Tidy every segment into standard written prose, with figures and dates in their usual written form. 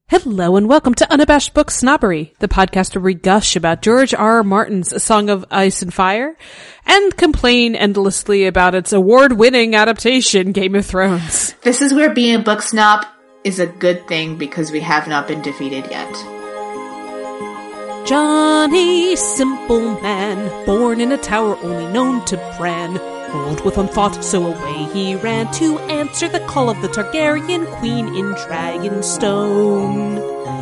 Hello and welcome to Unabashed Book Snobbery, the podcast where we gush about George R. R. Martin's A Song of Ice and Fire and complain endlessly about its award-winning adaptation, Game of Thrones. This is where being a book snob is a good thing because we have not been defeated yet. Johnny, simple man, born in a tower only known to Bran. Old with one thought, so away he ran to answer the call of the Targaryen queen in Dragonstone.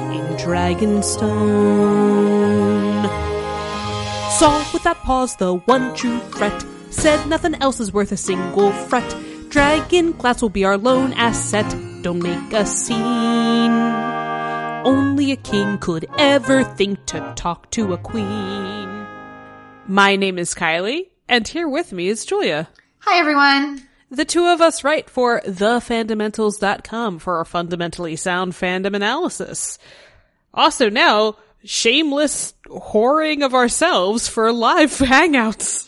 Saw without pause the one true threat, said nothing else is worth a single fret. Dragon glass will be our lone asset, don't make a scene. Only a king could ever think to talk to a queen. My name is Kylie. And here with me is Julia. Hi, everyone. The two of us write for thefandamentals.com for our fundamentally sound fandom analysis. Also now, shameless whoring of ourselves for live hangouts.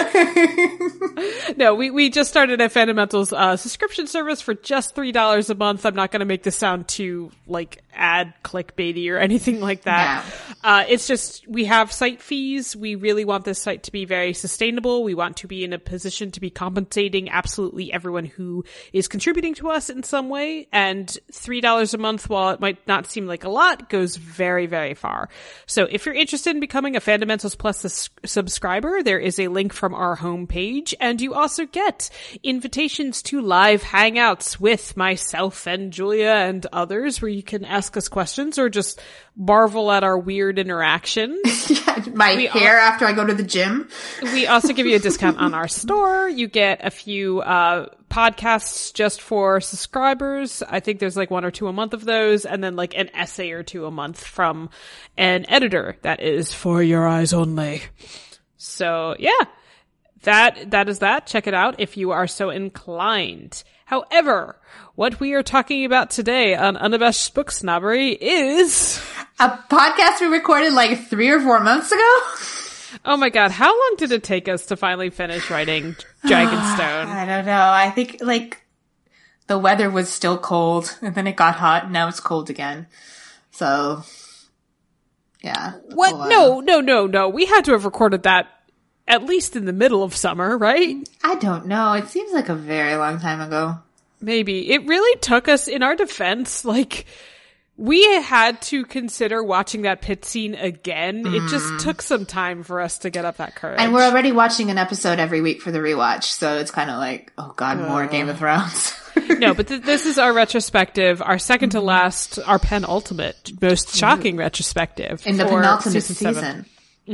No, we just started a Fundamentals subscription service for just $3 a month. I'm not going to make this sound too, ad clickbaity or anything like that. Yeah. It's just, we have site fees. We really want this site to be very sustainable. We want to be in a position to be compensating absolutely everyone who is contributing to us in some way. And $3 a month, while it might not seem like a lot, goes very, very far. So if you're interested in becoming a Fundamentals Plus subscriber, there is a link from our homepage, and you also get invitations to live hangouts with myself and Julia and others where you can ask us questions or just marvel at our weird interactions. My hair after I go to the gym. We also give you a discount on our store. You get a few podcasts just for subscribers. I think there's one or two a month of those, and then an essay or two a month from an editor that is for your eyes only. So yeah, that is that. Check it out if you are so inclined. However, what we are talking about today on Unabashed Book Snobbery is a podcast we recorded 3 or 4 months ago. Oh my god, how long did it take us to finally finish writing Dragonstone? I don't know. I think the weather was still cold, and then it got hot, and now it's cold again. So yeah. What? No. We had to have recorded that at least in the middle of summer, right? I don't know. It seems like a very long time ago. Maybe. It really took us, in our defense, we had to consider watching that pit scene again. It just took some time for us to get up that courage. And we're already watching an episode every week for the rewatch, so it's kind of oh god, more Game of Thrones. No, but this is our retrospective, our second to last, our penultimate, most shocking retrospective. In the penultimate season.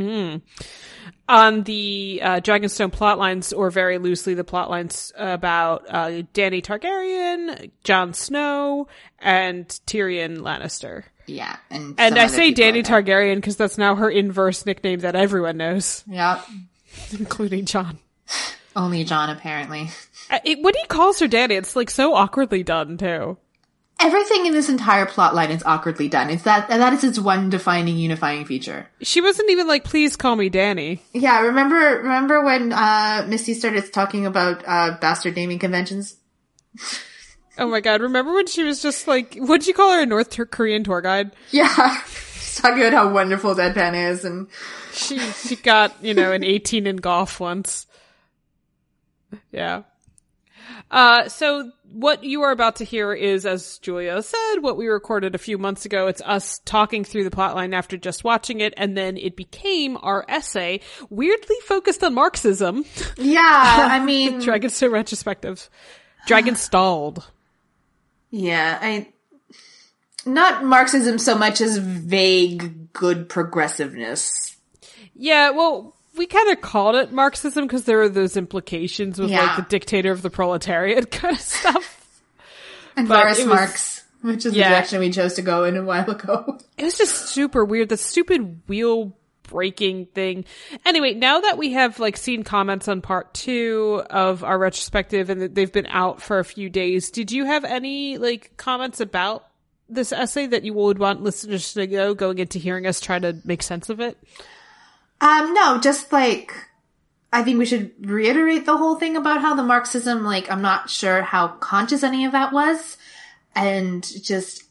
On the Dragonstone plotlines, or very loosely the plotlines about Dany Targaryen, Jon Snow, and Tyrion Lannister. Yeah. And I say Dany Targaryen because that's now her inverse nickname that everyone knows. Yep. Including Jon. Only Jon, apparently. When he calls her Dany, it's so awkwardly done, too. Everything in this entire plotline is awkwardly done. It's that is its one defining, unifying feature. She wasn't even please call me Dany. Yeah, remember when Misty started talking about bastard naming conventions? Oh my god, remember when she was just what'd you call her, a North Korean tour guide? Yeah. She's talking about how wonderful deadpan is, and she got, an 18 in golf once. Yeah. So what you are about to hear is, as Julia said, what we recorded a few months ago. It's us talking through the plotline after just watching it, and then it became our essay, weirdly focused on Marxism. Yeah, I mean... Dragonstone retrospective. Dragonstalled. Yeah, not Marxism so much as vague good progressiveness. Yeah, well... We kind of called it Marxism because there were those implications with the dictator of the proletariat kind of stuff. And Boris Marx, which is the direction we chose to go in a while ago. It was just super weird. The stupid wheel breaking thing. Anyway, now that we have seen comments on part 2 of our retrospective and they've been out for a few days, did you have any comments about this essay that you would want listeners to know going into hearing us try to make sense of it? No, just I think we should reiterate the whole thing about how the Marxism, I'm not sure how conscious any of that was. And just,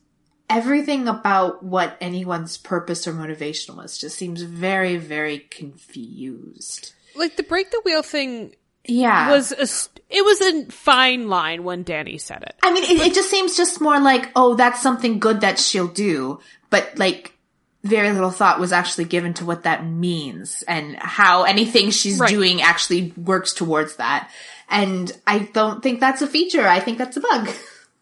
everything about what anyone's purpose or motivation was just seems very, very confused. Like, the break the wheel thing was a fine line when Danny said it. I mean, it just seems just more like, oh, that's something good that she'll do. But, like, very little thought was actually given to what that means and how anything she's doing actually works towards that. And I don't think that's a feature. I think that's a bug.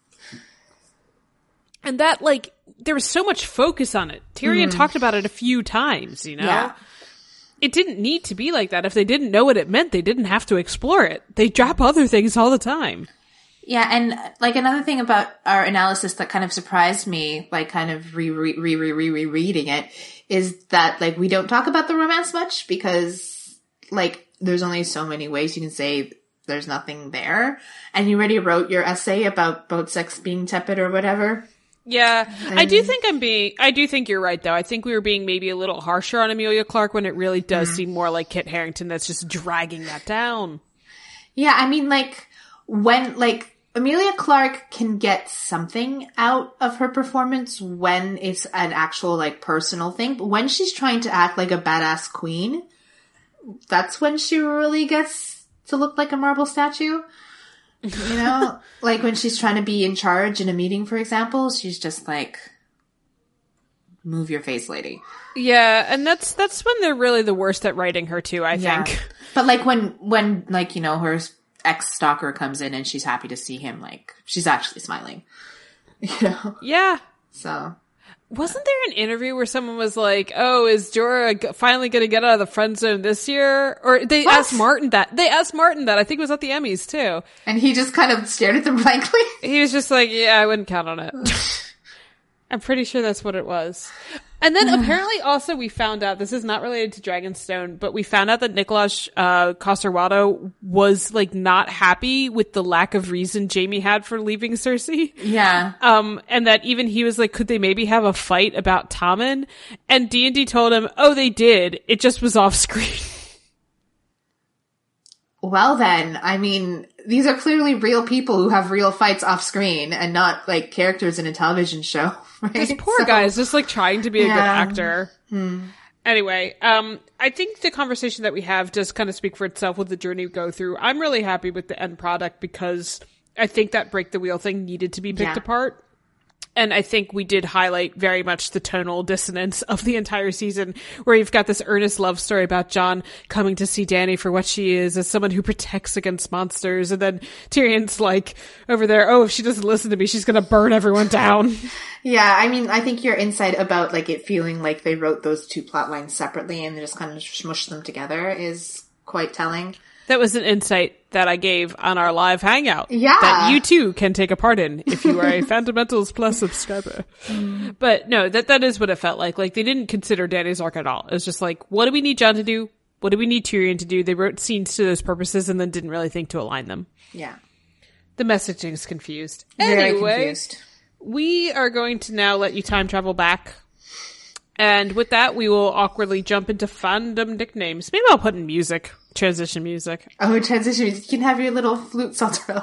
And that, like, there was so much focus on it. Tyrion talked about it a few times, you know? Yeah. It didn't need to be like that. If they didn't know what it meant, they didn't have to explore it. They drop other things all the time. Yeah, and, like, another thing about our analysis that kind of surprised me, like, kind of rereading it, is that, like, we don't talk about the romance much because, like, there's only so many ways you can say there's nothing there. And you already wrote your essay about boat sex being tepid or whatever. Yeah, I do think you're right, though. I think we were being maybe a little harsher on Emilia Clarke when it really does seem more like Kit Harington that's just dragging that down. Yeah, I mean, like, when, like, Emilia Clarke can get something out of her performance when it's an actual, like, personal thing. But when she's trying to act like a badass queen, that's when she really gets to look like a marble statue. You know? Like, when she's trying to be in charge in a meeting, for example, she's just like, move your face, lady. Yeah, and that's when they're really the worst at writing her, too, I think. But, like, when, like, you know, her ex-stalker comes in and she's happy to see him, like, she's actually smiling. You know? Yeah. So. Wasn't there an interview where someone was like, oh, is Jorah finally going to get out of the friend zone this year? Or they asked Martin that. I think it was at the Emmys, too. And he just kind of stared at them blankly? He was just like, yeah, I wouldn't count on it. I'm pretty sure that's what it was. And then apparently also we found out, this is not related to Dragonstone, but we found out that Nicholas Coster-Waldau was, like, not happy with the lack of reason Jaime had for leaving Cersei. Yeah. And that even he was like, could they maybe have a fight about Tommen? And D&D told him, oh, they did. It just was off screen. Well then, I mean, these are clearly real people who have real fights off screen and not, like, characters in a television show. Right? This poor guy is just, like, trying to be a good actor. Anyway, I think the conversation that we have does kind of speak for itself with the journey we go through. I'm really happy with the end product because I think that break the wheel thing needed to be picked apart. And I think we did highlight very much the tonal dissonance of the entire season, where you've got this earnest love story about Jon coming to see Dany for what she is, as someone who protects against monsters. And then Tyrion's like, over there, oh, if she doesn't listen to me, she's going to burn everyone down. Yeah, I mean, I think your insight about, like, it feeling like they wrote those two plot lines separately and they just kind of smushed them together is quite telling. That was an insight that I gave on our live hangout. Yeah. That you too can take a part in if you are a Fundamentals Plus subscriber. But no, that is what it felt like. Like, they didn't consider Dany's arc at all. It was just like, what do we need Jon to do? What do we need Tyrion to do? They wrote scenes to those purposes and then didn't really think to align them. Yeah. The messaging is confused. Very anyway, confused. We are going to now let you time travel back. And with that, we will awkwardly jump into fandom nicknames. Maybe I'll put in music. Transition music. Oh, transition music. You can have your little flute salto.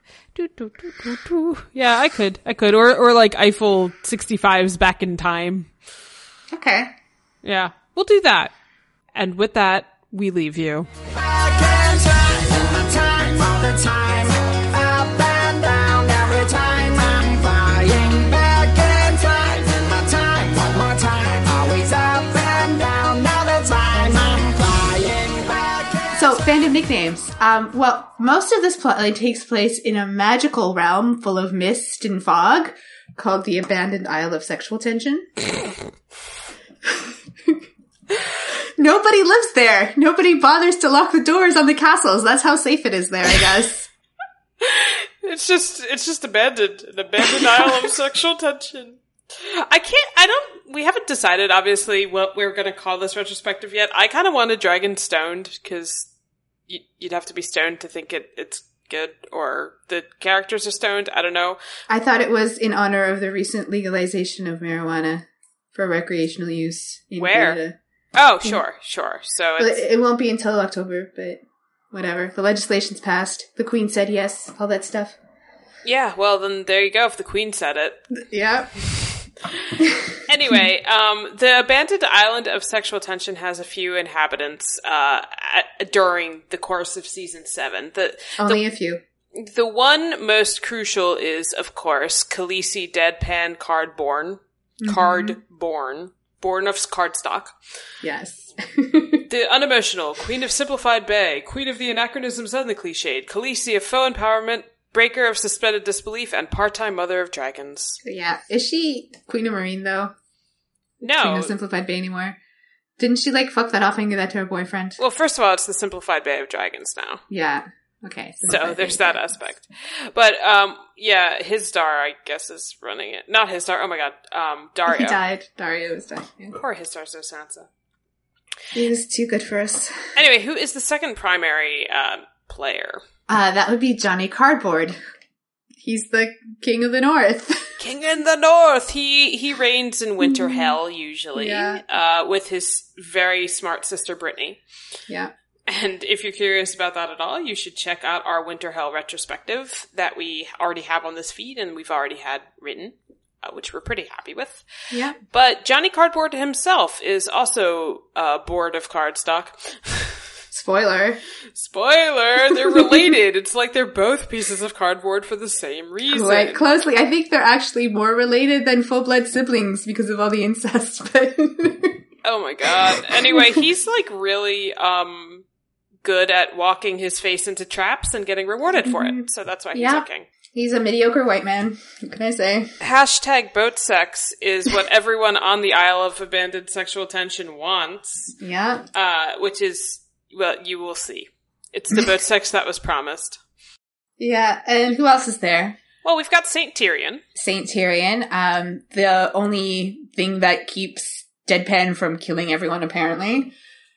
Yeah, I could. Or like Eiffel 65's Back in Time. Okay. Yeah, we'll do that. And with that, we leave you. So, fandom nicknames. Well, most of this plotline takes place in a magical realm full of mist and fog called the Abandoned Isle of Sexual Tension. Nobody lives there. Nobody bothers to lock the doors on the castles. That's how safe it is there, I guess. It's just abandoned. An abandoned isle of sexual tension. We haven't decided, obviously, what we're going to call this retrospective yet. I kind of wanted Dragon Stoned, because you'd have to be stoned to think it's good, or the characters are stoned. I don't know. I thought it was in honor of the recent legalization of marijuana for recreational use in Canada. Oh, sure. So it won't be until October, but whatever. The legislation's passed. The Queen said yes, all that stuff. Yeah, well, then there you go, if the Queen said it. Yeah. Anyway, the abandoned island of sexual tension has a few inhabitants during the course of season 7. Only a few. The one most crucial is, of course, Khaleesi Deadpan Cardborn. Cardborn. Born of cardstock. Yes. The unemotional, Queen of Simplified Bay, Queen of the Anachronisms and the Cliched, Khaleesi of Faux Empowerment, Breaker of Suspended Disbelief, and part-time Mother of Dragons. Yeah. Is she Queen of Marine, though? No. Queen of Simplified Bay anymore? Didn't she, fuck that off and give that to her boyfriend? Well, first of all, it's the Simplified Bay of Dragons now. Yeah. Okay. So there's that aspect. But, yeah, Hizdar, I guess, is running it. Not Hizdar, oh my god, Dario. He died. Dario was dead. Yeah. Poor Hizdar so Sansa. He was too good for us. Anyway, who is the second primary, player? That would be Johnny Cardboard. He's the King of the North. King in the North! He reigns in Winter Hell, usually, with his very smart sister Brittany. Yeah. And if you're curious about that at all, you should check out our Winter Hell retrospective that we already have on this feed and we've already had written, which we're pretty happy with. Yeah. But Johnny Cardboard himself is also bored of cardstock. Spoiler. They're related. It's like they're both pieces of cardboard for the same reason. Quite closely. I think they're actually more related than full-blood siblings because of all the incest. But oh my god. Anyway, he's really good at walking his face into traps and getting rewarded for it. So that's why he's a king. He's a mediocre white man. What can I say? Hashtag boat sex is what everyone on the Isle of Abandoned Sexual Tension wants. Yeah. Which is, well, you will see. It's the boat sex that was promised. Yeah, and who else is there? Well, we've got Saint Tyrion. Saint Tyrion. The only thing that keeps Deadpan from killing everyone, apparently.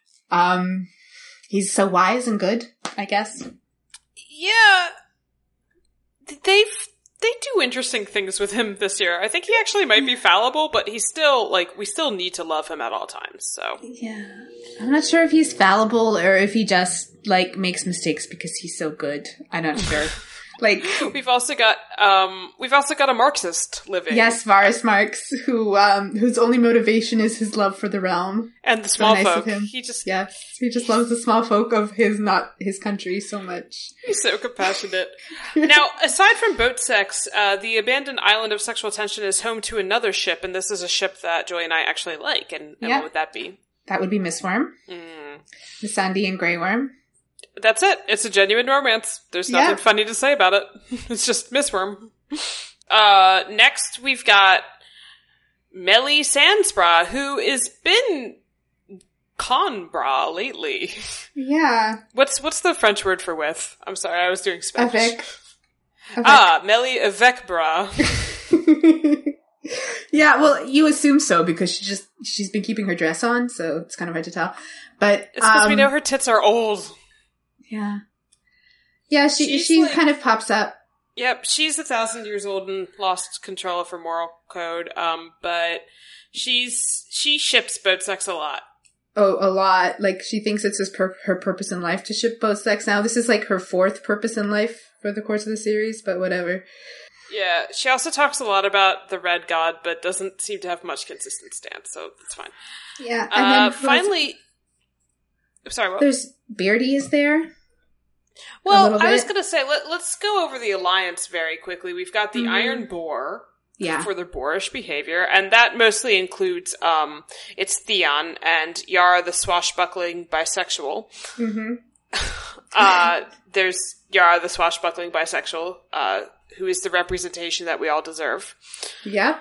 He's so wise and good, I guess. Yeah. They do interesting things with him this year. I think he actually might be fallible, but he's still, we still need to love him at all times, so. Yeah. I'm not sure if he's fallible or if he just, makes mistakes because he's so good. I'm not sure. We've also got a Marxist living. Yes, Varys Marx, whose only motivation is his love for the realm. And the small so nice folk. Of him. He just loves the small folk of not his country so much. He's so compassionate. Now, aside from boat sex, the abandoned island of sexual tension is home to another ship, and this is a ship that Joy and I actually like. And what would that be? That would be Mistworm. Miss Sandy and Grey Worm. That's it. It's a genuine romance. There's nothing funny to say about it. It's just Mistworm. Next, we've got Melly Sandsbra, who has been Conbra lately. Yeah. What's the French word for with? I'm sorry, I was doing Spanish. Avec. Melly Avecbra. Yeah, well, you assume so because she's been keeping her dress on, so it's kind of hard to tell. But it's because we know her tits are old. Yeah. Yeah, she kind of pops up. Yep, she's 1,000 years old and lost control of her moral code. But she ships boat sex a lot. Oh, a lot. She thinks it's her purpose in life to ship boat sex. Now, this is her 4th purpose in life for the course of the series, but whatever. Yeah, she also talks a lot about the Red God, but doesn't seem to have much consistent stance, so that's fine. Yeah, and then finally... Sorry, what? There's Beardy is there. Well, I was going to say, let's go over the alliance very quickly. We've got the Iron Boar for their boorish behavior, and that mostly includes, it's Theon and Yara the swashbuckling bisexual. There's Yara the swashbuckling bisexual, who is the representation that we all deserve. Yeah.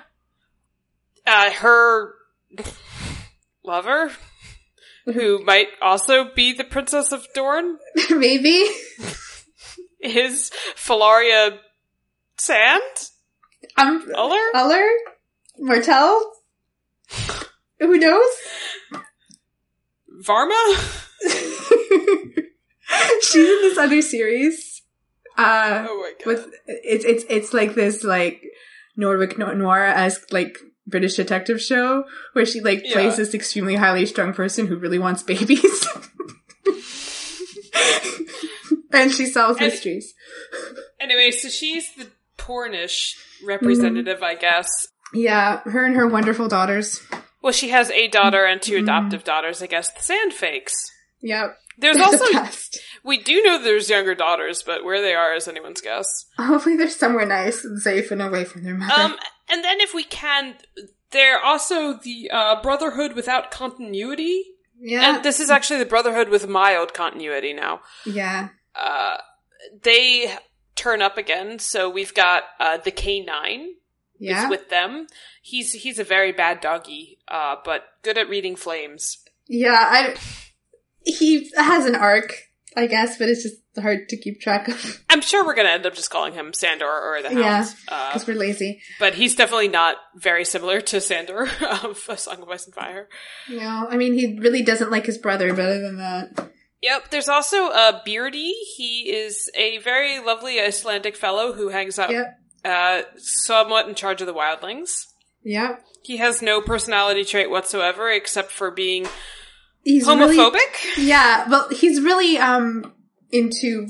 Her lover, who might also be the Princess of Dorne. Maybe. Is Falaria Sand? Uller? Martell? Who knows? Varma? She's in this other series. Oh my god. It's like this, Norwick Noir-esque, British detective show where she plays this extremely highly strung person who really wants babies. And she solves mysteries. Anyway, so she's the Pornish representative, I guess. Yeah, her and her wonderful daughters. Well, she has a daughter and two adoptive daughters, I guess, the Sand Fakes. Yep. There's They're also, the best. we do know there's younger daughters, but where they are is anyone's guess. Hopefully they're somewhere nice and safe and away from their mother. And then if we can, they're also the Brotherhood without continuity. Yeah. And this is actually the Brotherhood with mild continuity now. Yeah. They turn up again, so we've got the K9 is with them. He's a very bad doggy, but good at reading flames. Yeah, he has an arc, I guess, but it's just hard to keep track of. I'm sure we're going to end up just calling him Sandor or the Hound. Yeah, because we're lazy. But he's definitely not very similar to Sandor of A Song of Ice and Fire. No, I mean, he really doesn't like his brother, but other than that... Yep, there's also Beardy. He is a very lovely Icelandic fellow who hangs out somewhat in charge of the wildlings. Yep. He has no personality trait whatsoever except for being he's homophobic. Really, yeah, well, he's really into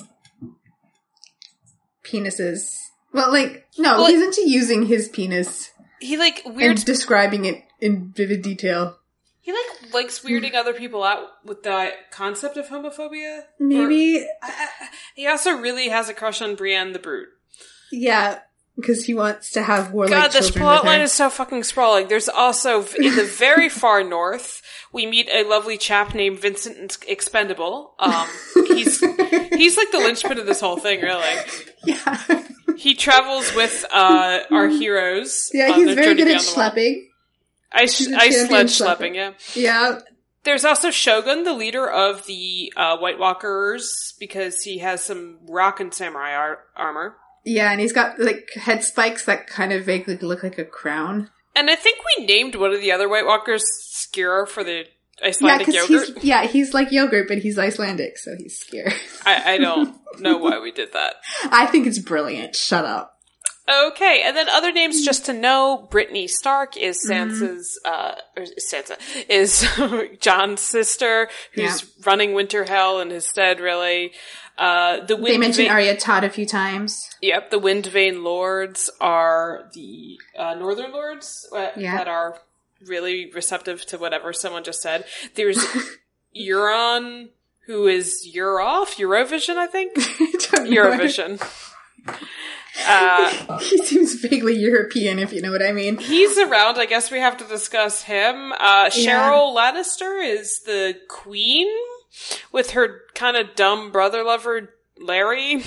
penises. Well, he's into using his penis. He weird and describing it in vivid detail. He likes weirding other people out with the concept of homophobia. Maybe. He also really has a crush on Brienne the Brute. Yeah, because he wants to have warlike children. God, this plotline is so fucking sprawling. There's also, in the very far north, we meet a lovely chap named Vincent Expendable. He's like the linchpin of this whole thing, really. Yeah. He travels with our heroes. Yeah, he's very good at schlepping. Ice sledge schlepping, yeah. Yeah. There's also Shogun, the leader of the White Walkers, because he has some rock and samurai armor. Yeah, and he's got, head spikes that kind of vaguely look like a crown. And I think we named one of the other White Walkers Skira for the Icelandic yogurt. He's like yogurt, but he's Icelandic, so he's Skira. I don't know why we did that. I think it's brilliant. Shut up. Okay, and then other names just to know. Brittany Stark is is Jon's sister, who's running Winter Hell in his stead, really. They mentioned Arya Todd a few times. Yep, the Windvane Lords are the Northern Lords that are really receptive to whatever someone just said. There's Euron, who is Eurovision, I think? Eurovision. He seems vaguely European, if you know what I mean. He's around. I guess we have to discuss him. Cheryl Lannister is the queen with her kind of dumb brother lover, Larry.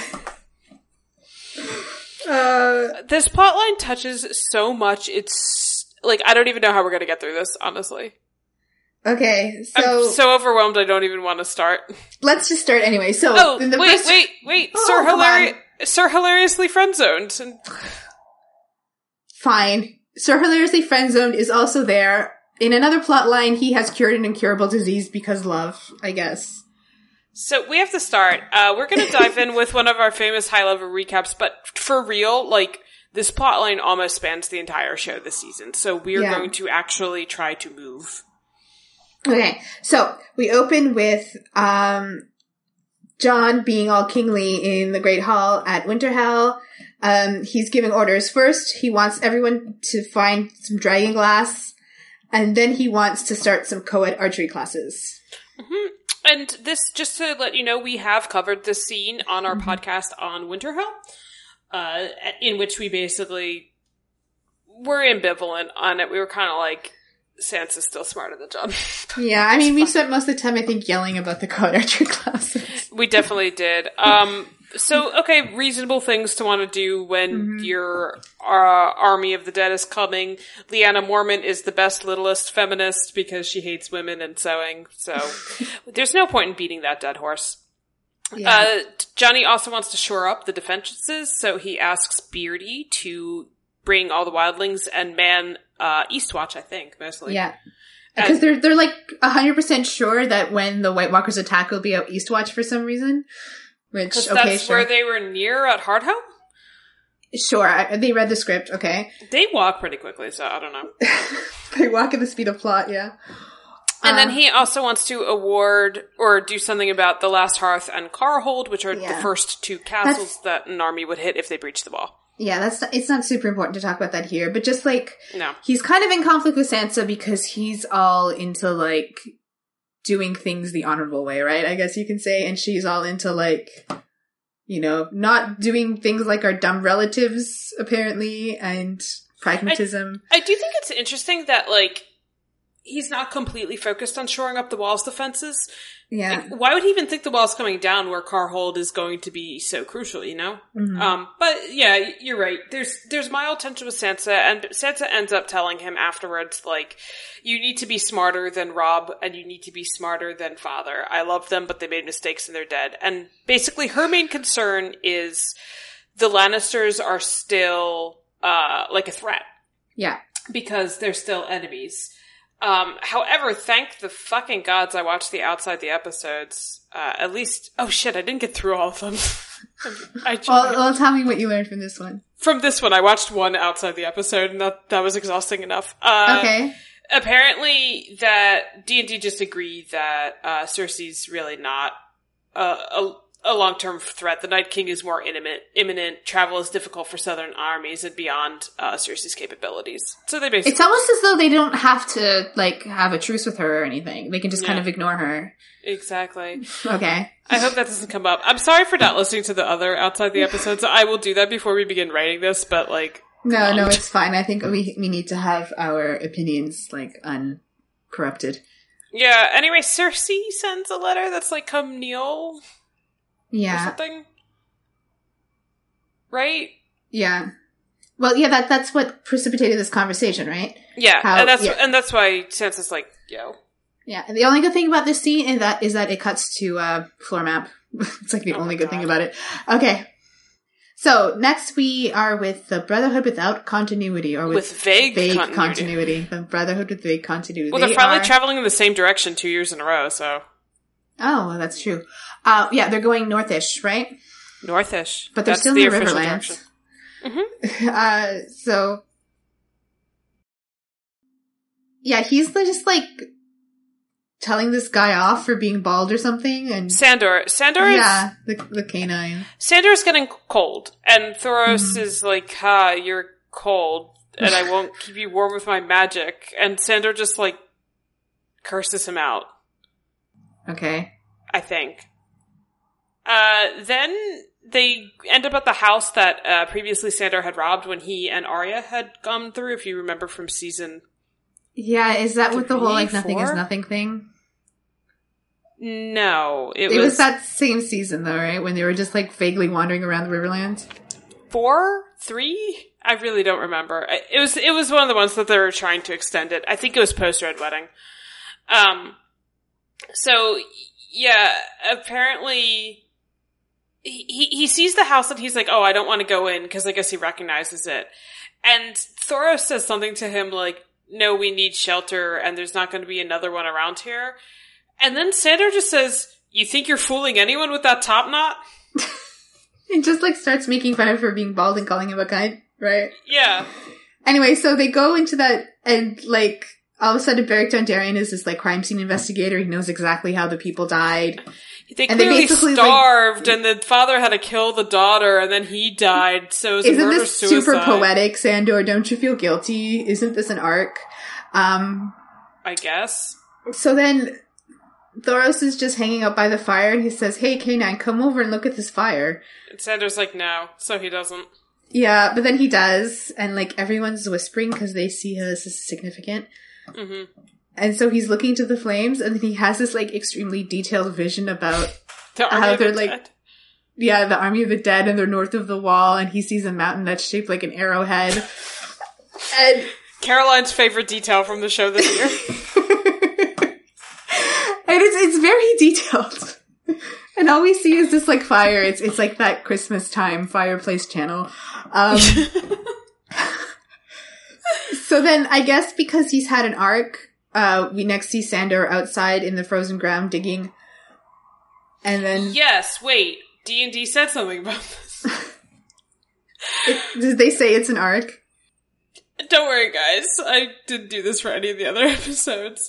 This plotline touches so much. It's I don't even know how we're going to get through this, honestly. Okay, so... I'm so overwhelmed I don't even want to start. Let's just start anyway. So, wait. Sir Hilariously Friendzoned. Fine. Sir Hilariously Friendzoned is also there. In another plot line, he has cured an incurable disease because love, I guess. So we have to start. We're going to dive in with one of our famous high-level recaps, but for real, this plotline almost spans the entire show this season. So we're going to actually try to move. Okay, so we open with Jon being all kingly in the Great Hall at Winterhell. He's giving orders. First, he wants everyone to find some dragon glass, and then he wants to start some co-ed archery classes. Mm-hmm. And this, just to let you know, we have covered this scene on our podcast on Winterhell, in which we basically were ambivalent on it. We were kind of like, Sansa's still smarter than Jon. Yeah, I mean, we spent most of the time, I think, yelling about the co-ed archery classes. We definitely did. So, okay, reasonable things to want to do when your army of the dead is coming. Lyanna Mormont is the best, littlest feminist because she hates women and sewing. So, there's no point in beating that dead horse. Yeah. Johnny also wants to shore up the defenses, so he asks Beardy to bring all the wildlings and man Eastwatch, I think, mostly. Yeah. Because they're 100% sure that when the White Walkers attack, it'll be out Eastwatch for some reason. Which, that's where they were near at Hardhome? Sure. They read the script, okay. They walk pretty quickly, so I don't know. They walk at the speed of plot, yeah. And then he also wants to award or do something about the Last Hearth and Carhold, which are the first two castles that an army would hit if they breach the wall. Yeah, it's not super important to talk about that here, but just like, No. he's kind of in conflict with Sansa because he's all into like doing things the honorable way, right? I guess you can say, and she's all into like, you know, not doing things like our dumb relatives, apparently, and pragmatism. I do think it's interesting that, like, he's not completely focused on shoring up the wall's defenses. Yeah. Like, why would he even think the wall's coming down where Carhold is going to be so crucial, you know? Mm-hmm. But yeah, you're right. There's mild tension with Sansa, and Sansa ends up telling him afterwards, like, you need to be smarter than Robb, and you need to be smarter than Father. I love them, but they made mistakes and they're dead. And basically her main concern is the Lannisters are still, like a threat. Yeah. Because they're still enemies. However, thank the fucking gods I watched the Outside the episodes. At least, oh shit, I didn't get through all of them. Well, tell me what you learned from this one. From this one, I watched one Outside the episode, and that was exhausting enough. Okay. Apparently, that D&D just agreed that Cersei's really not a long-term threat. The Night King is more imminent. Travel is difficult for southern armies and beyond Cersei's capabilities. So they basically... It's almost as though they don't have to, like, have a truce with her or anything. They can just kind of ignore her. Exactly. Okay. I hope that doesn't come up. I'm sorry for not listening to the other Outside the episodes. I will do that before we begin writing this, but, like... No, it's fine. I think we need to have our opinions, like, uncorrupted. Yeah, anyway, Cersei sends a letter that's like, come kneel... Yeah. Or something? Right? Yeah. Well, yeah, that's what precipitated this conversation, right? Yeah, and that's why Sansa's like, yo. Yeah, and the only good thing about this scene is that it cuts to floor map. It's like the only good thing about it. Okay. So, next we are with the Brotherhood without continuity, or with vague continuity. The Brotherhood with vague continuity. Well, they're finally traveling in the same direction 2 years in a row, so... Oh, well, that's true. Yeah, they're going northish, right? Northish. But they're still in the Riverlands. Mm-hmm. So... Yeah, he's just, like, telling this guy off for being bald or something, and... Sandor is... Yeah, the canine. Sandor's getting cold, and Thoros is like, you're cold, and I won't keep you warm with my magic, and Sandor just, like, curses him out. Okay. I think. Then they end up at the house that previously Sandor had robbed when he and Arya had gone through, if you remember from season... Yeah, is that what the whole, like, nothing is nothing thing? No, it was that same season, though, right? When they were just, like, vaguely wandering around the Riverlands? 4? 3? I really don't remember. It was one of the ones that they were trying to extend it. I think it was post-Red Wedding. So, yeah, apparently he sees the house and he's like, oh, I don't want to go in, because I guess he recognizes it. And Thoros says something to him like, no, we need shelter, and there's not going to be another one around here. And then Sandor just says, you think you're fooling anyone with that top knot? It just, like, starts making fun of her being bald and calling him a cunt, right? Yeah. Anyway, so they go into that, and, like... All of a sudden, Beric Dondarrion is this, like, crime scene investigator. He knows exactly how the people died. They clearly starved, and the father had to kill the daughter, and then he died, so it was Isn't this super poetic, Sandor? Don't you feel guilty? Isn't this an arc? I guess. So then, Thoros is just hanging out by the fire, and he says, hey, K9, come over and look at this fire. And Sandor's like, no, so he doesn't. Yeah, but then he does, and, like, everyone's whispering because they see how this is significant. Mm-hmm. And so he's looking to the flames, and then he has this, like, extremely detailed vision about how they're, like... Dead. Yeah, the Army of the Dead, and they're north of the wall, and he sees a mountain that's shaped like an arrowhead. And... Caroline's favorite detail from the show this year. And it's very detailed. And all we see is this, like, fire. It's like that Christmas time fireplace channel. So then, I guess because he's had an arc, we next see Sandor outside in the frozen ground digging. And then... Yes, wait. D&D said something about this. Did they say it's an arc? Don't worry, guys. I didn't do this for any of the other episodes.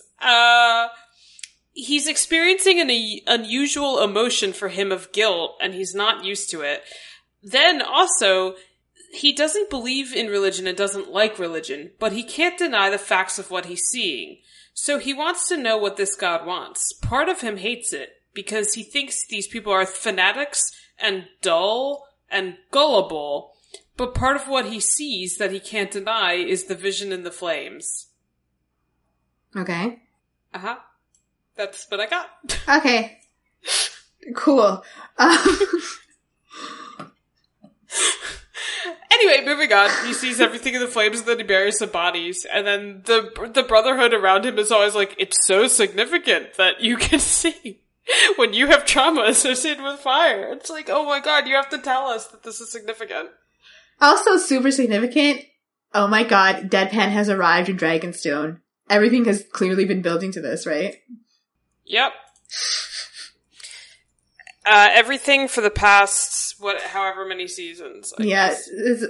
He's experiencing an unusual emotion for him of guilt, and he's not used to it. Then, also... he doesn't believe in religion and doesn't like religion, but he can't deny the facts of what he's seeing. So he wants to know what this God wants. Part of him hates it, because he thinks these people are fanatics and dull and gullible, but part of what he sees that he can't deny is the vision in the flames. Okay. Uh-huh. That's what I got. Okay. Cool. Anyway, moving on. He sees everything in the flames and then he buries some bodies. And then the brotherhood around him is always like, it's so significant that you can see when you have trauma associated with fire. It's like, oh my god, you have to tell us that this is significant. Also super significant. Oh my god, Deadpan has arrived in Dragonstone. Everything has clearly been building to this, right? Yep. Everything for the past, however many seasons. Yes.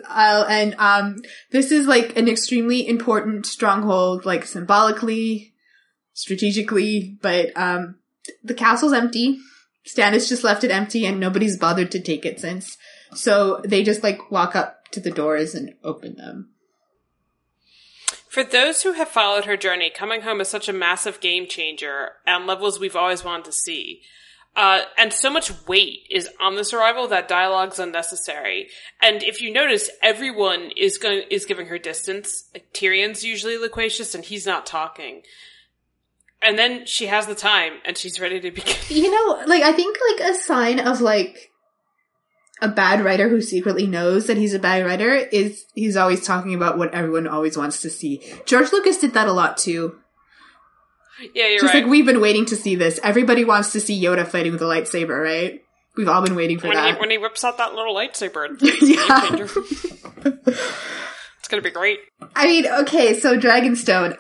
This is like an extremely important stronghold, like symbolically, strategically, but, the castle's empty. Stannis just left it empty and nobody's bothered to take it since. So they just like walk up to the doors and open them. For those who have followed her journey, coming home is such a massive game changer on levels we've always wanted to see. And so much weight is on this arrival that dialogue's unnecessary. And if you notice, everyone is giving her distance. Like, Tyrion's usually loquacious and he's not talking. And then she has the time and she's ready to begin. You know, like, I think like a sign of like a bad writer who secretly knows that he's a bad writer is he's always talking about what everyone always wants to see. George Lucas did that a lot too. Yeah, you're just right. Like, we've been waiting to see this. Everybody wants to see Yoda fighting with a lightsaber, right? We've all been waiting for that. When he whips out that little lightsaber. Yeah. It's gonna be great. I mean, okay, so Dragonstone,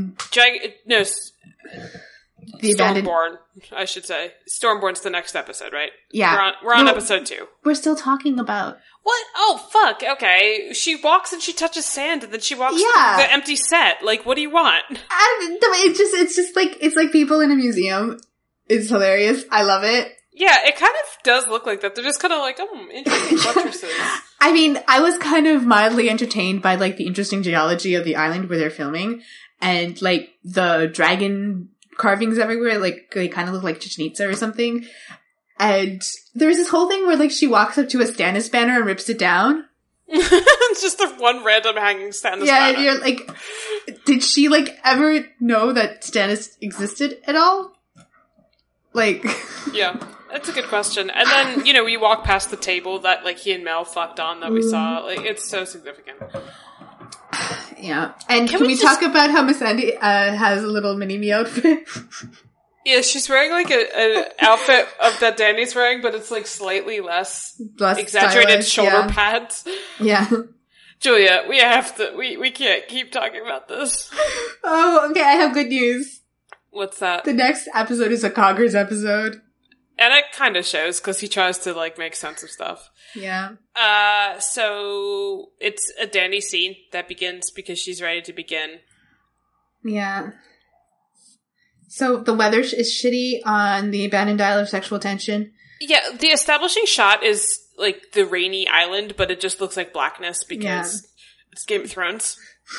Stormborn, I should say. Stormborn's the next episode, right? Yeah. We're on episode 2. We're still talking about... What? Oh, fuck. Okay. She walks and she touches sand and then she walks through the empty set. Like, what do you want? It's like people in a museum. It's hilarious. I love it. Yeah, it kind of does look like that. They're just kind of like, interesting buttresses. I mean, I was kind of mildly entertained by, like, the interesting geology of the island where they're filming. And, like, the dragon carvings everywhere, like, they kind of look like Chichen Itza or something. And there's this whole thing where, like, she walks up to a Stannis banner and rips it down. It's just the one random hanging Stannis banner. Yeah, and you're like, did she, like, ever know that Stannis existed at all? Like... Yeah, that's a good question. And then, we walk past the table that, like, he and Mel fucked on that we saw. Like, it's so significant. Yeah. And can we talk about how Miss Andy has a little mini-me outfit? Yeah, she's wearing, like, an outfit that Dany's wearing, but it's, like, slightly less exaggerated stylish, shoulder pads. Yeah. Julia, we can't keep talking about this. Oh, okay, I have good news. What's that? The next episode is a Coggers episode. And it kind of shows, because he tries to, like, make sense of stuff. Yeah. So it's a Dany scene that begins because she's ready to begin. Yeah. So the weather is shitty on the abandoned Isle of Sexual Tension. Yeah, the establishing shot is, like, the rainy island, but it just looks like blackness because it's Game of Thrones.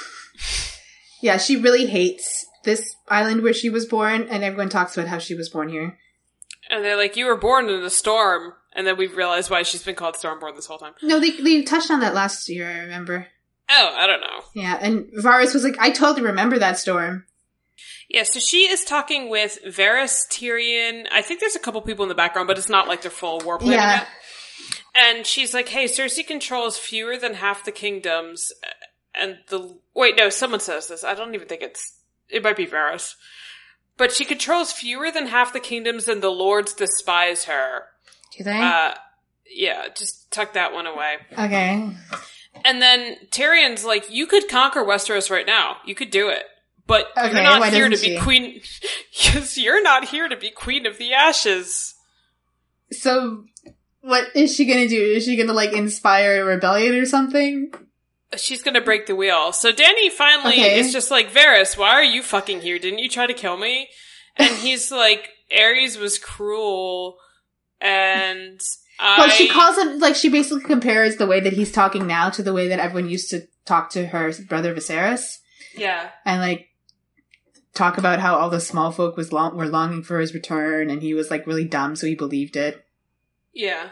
Yeah, she really hates this island where she was born, and everyone talks about how she was born here. And they're like, you were born in a storm, and then we realize why she's been called Stormborn this whole time. No, they touched on that last year, I remember. Oh, I don't know. Yeah, and Varys was like, I totally remember that storm. Yeah, so she is talking with Varys, Tyrion. I think there's a couple people in the background, but it's not like they're full war planning yet. And she's like, hey, Cersei controls fewer than half the kingdoms, and wait, no, someone says this. I don't even think it might be Varys. But she controls fewer than half the kingdoms and the lords despise her. Do they? Yeah, just tuck that one away. Okay. And then Tyrion's like, you could conquer Westeros right now. You could do it. But okay, you're not here to be queen. Yes, you're not here to be queen of the ashes. So, what is she gonna do? Is she gonna, like, inspire a rebellion or something? She's gonna break the wheel. So Dany finally is just like, Varys, why are you fucking here? Didn't you try to kill me? And he's like, Aerys was cruel, and Well, she calls him, like, she basically compares the way that he's talking now to the way that everyone used to talk to her brother Viserys. Yeah. And, like, talk about how all the small folk were longing for his return, and he was, like, really dumb, so he believed it. Yeah.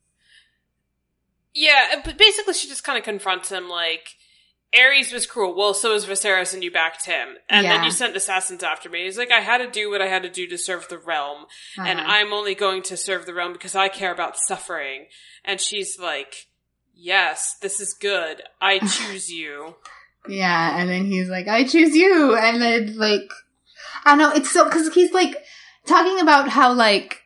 Yeah, but basically she just kind of confronts him, like, Aerys was cruel, well, so was Viserys, and you backed him. And then you sent assassins after me. He's like, I had to do what I had to do to serve the realm, and I'm only going to serve the realm because I care about suffering. And she's like, yes, this is good. I choose you. Yeah, and then he's like, I choose you! And then, like, I don't know, it's so, because he's, like, talking about how, like,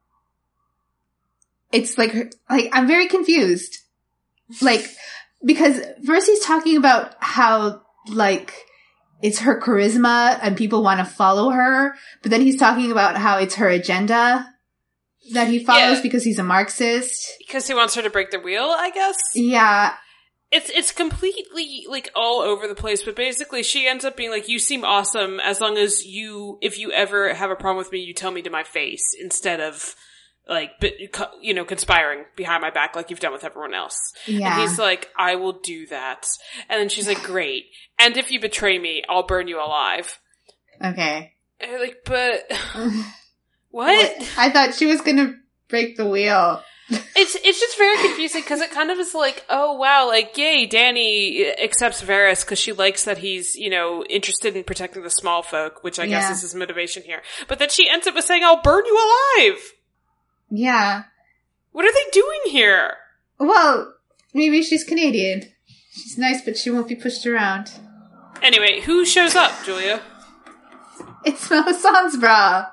it's, like, I'm very confused. Like, because first he's talking about how, like, it's her charisma and people want to follow her, but then he's talking about how it's her agenda that he follows because he's a Marxist. Because he wants her to break the wheel, I guess? Yeah. It's completely, like, all over the place, but basically she ends up being like, you seem awesome as long as if you ever have a problem with me, you tell me to my face instead of, like, you know, conspiring behind my back like you've done with everyone else. Yeah. And he's like, I will do that. And then she's like, great. And if you betray me, I'll burn you alive. Okay. And you're like, but... what? I thought she was gonna break the wheel. It's just very confusing because it kind of is like, oh wow, like, yay, Dany accepts Varys because she likes that he's, you know, interested in protecting the small folk, which I guess is his motivation here. But then she ends up with saying, I'll burn you alive! Yeah. What are they doing here? Well, maybe she's Canadian. She's nice, but she won't be pushed around. Anyway, who shows up, Julia? It's Melisandre's bra.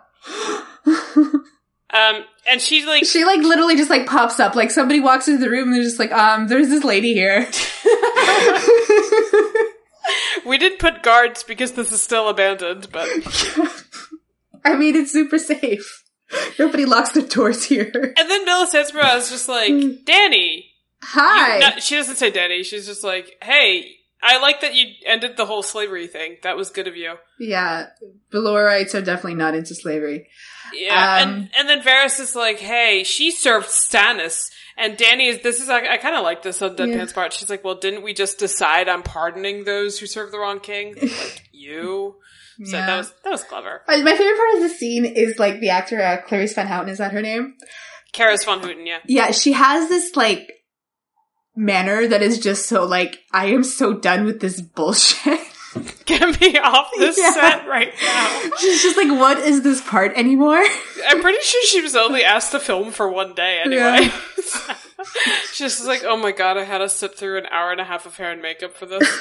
And she, like... She, like, literally just, like, pops up. Like, somebody walks into the room and they're just like, there's this lady here. We didn't put guards because this is still abandoned, but... I mean, it's super safe. Nobody locks their doors here. And then Melisandre is just like, Dany! Hi! She doesn't say Dany, she's just like, hey, I like that you ended the whole slavery thing. That was good of you. Yeah, Valorites are definitely not into slavery. Yeah, and then Varys is like, hey, she served Stannis. And Dany I kind of like this on Deadpan's part. She's like, well, didn't we just decide on pardoning those who served the wrong king? Like, you? So that was clever. My favorite part of the scene is, like, the actor, Clarice Van Houten, is that her name? Karis Van Houten, yeah. Yeah, she has this, like, manner that is just so, like, I am so done with this bullshit. Get me off this set right now. She's just like, what is this part anymore? I'm pretty sure she was only asked to film for one day anyway. Yeah. She's just like, oh my god, I had to sit through an hour and a half of hair and makeup for this.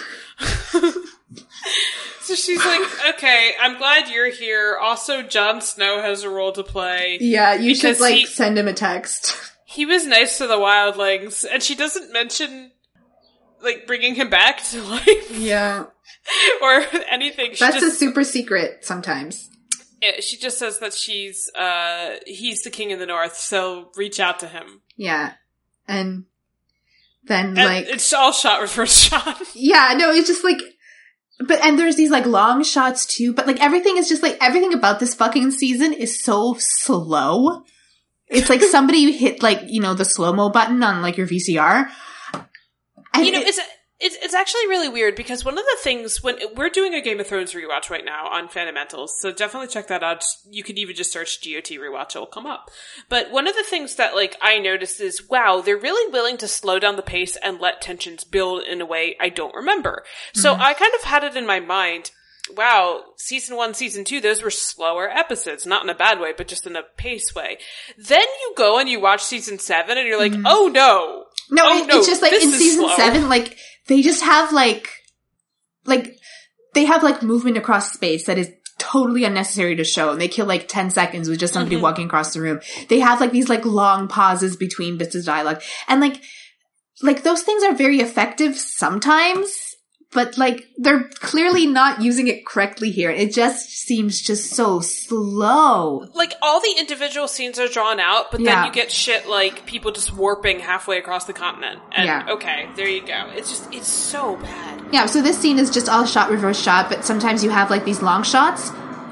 So she's like, okay, I'm glad you're here. Also, Jon Snow has a role to play. Yeah, you should, like, send him a text. He was nice to the wildlings, and she doesn't mention, like, bringing him back to life. Yeah. Or anything. That's a super secret sometimes. Yeah, she just says that he's the king in the north, so reach out to him. Yeah. And then, like... it's all shot reverse shot. Yeah, no, it's just, like... and there's these, like, long shots, too, but, like, everything is just, like, everything about this fucking season is so slow. It's like somebody hit, like, you know, the slow-mo button on, like, your VCR. And you know, it's actually really weird because one of the things when we're doing a Game of Thrones rewatch right now on Fundamentals, so definitely check that out. You could even just search GOT rewatch; it will come up. But one of the things that, like, I noticed is, wow, they're really willing to slow down the pace and let tensions build in a way I don't remember. So I kind of had it in my mind. Wow, season 1, season 2, those were slower episodes. Not in a bad way, but just in a pace way. Then you go and you watch season 7 and you're like, oh no! No, it's just like in season 7, like, they just have like, they have like movement across space that is totally unnecessary to show. And they kill like 10 seconds with just somebody walking across the room. They have like these like long pauses between bits of dialogue. And like those things are very effective sometimes. But, like, they're clearly not using it correctly here. It just seems just so slow. Like, all the individual scenes are drawn out, but then you get shit like people just warping halfway across the continent. And, okay, there you go. It's so bad. Yeah, so this scene is just all shot, reverse shot, but sometimes you have, like, these long shots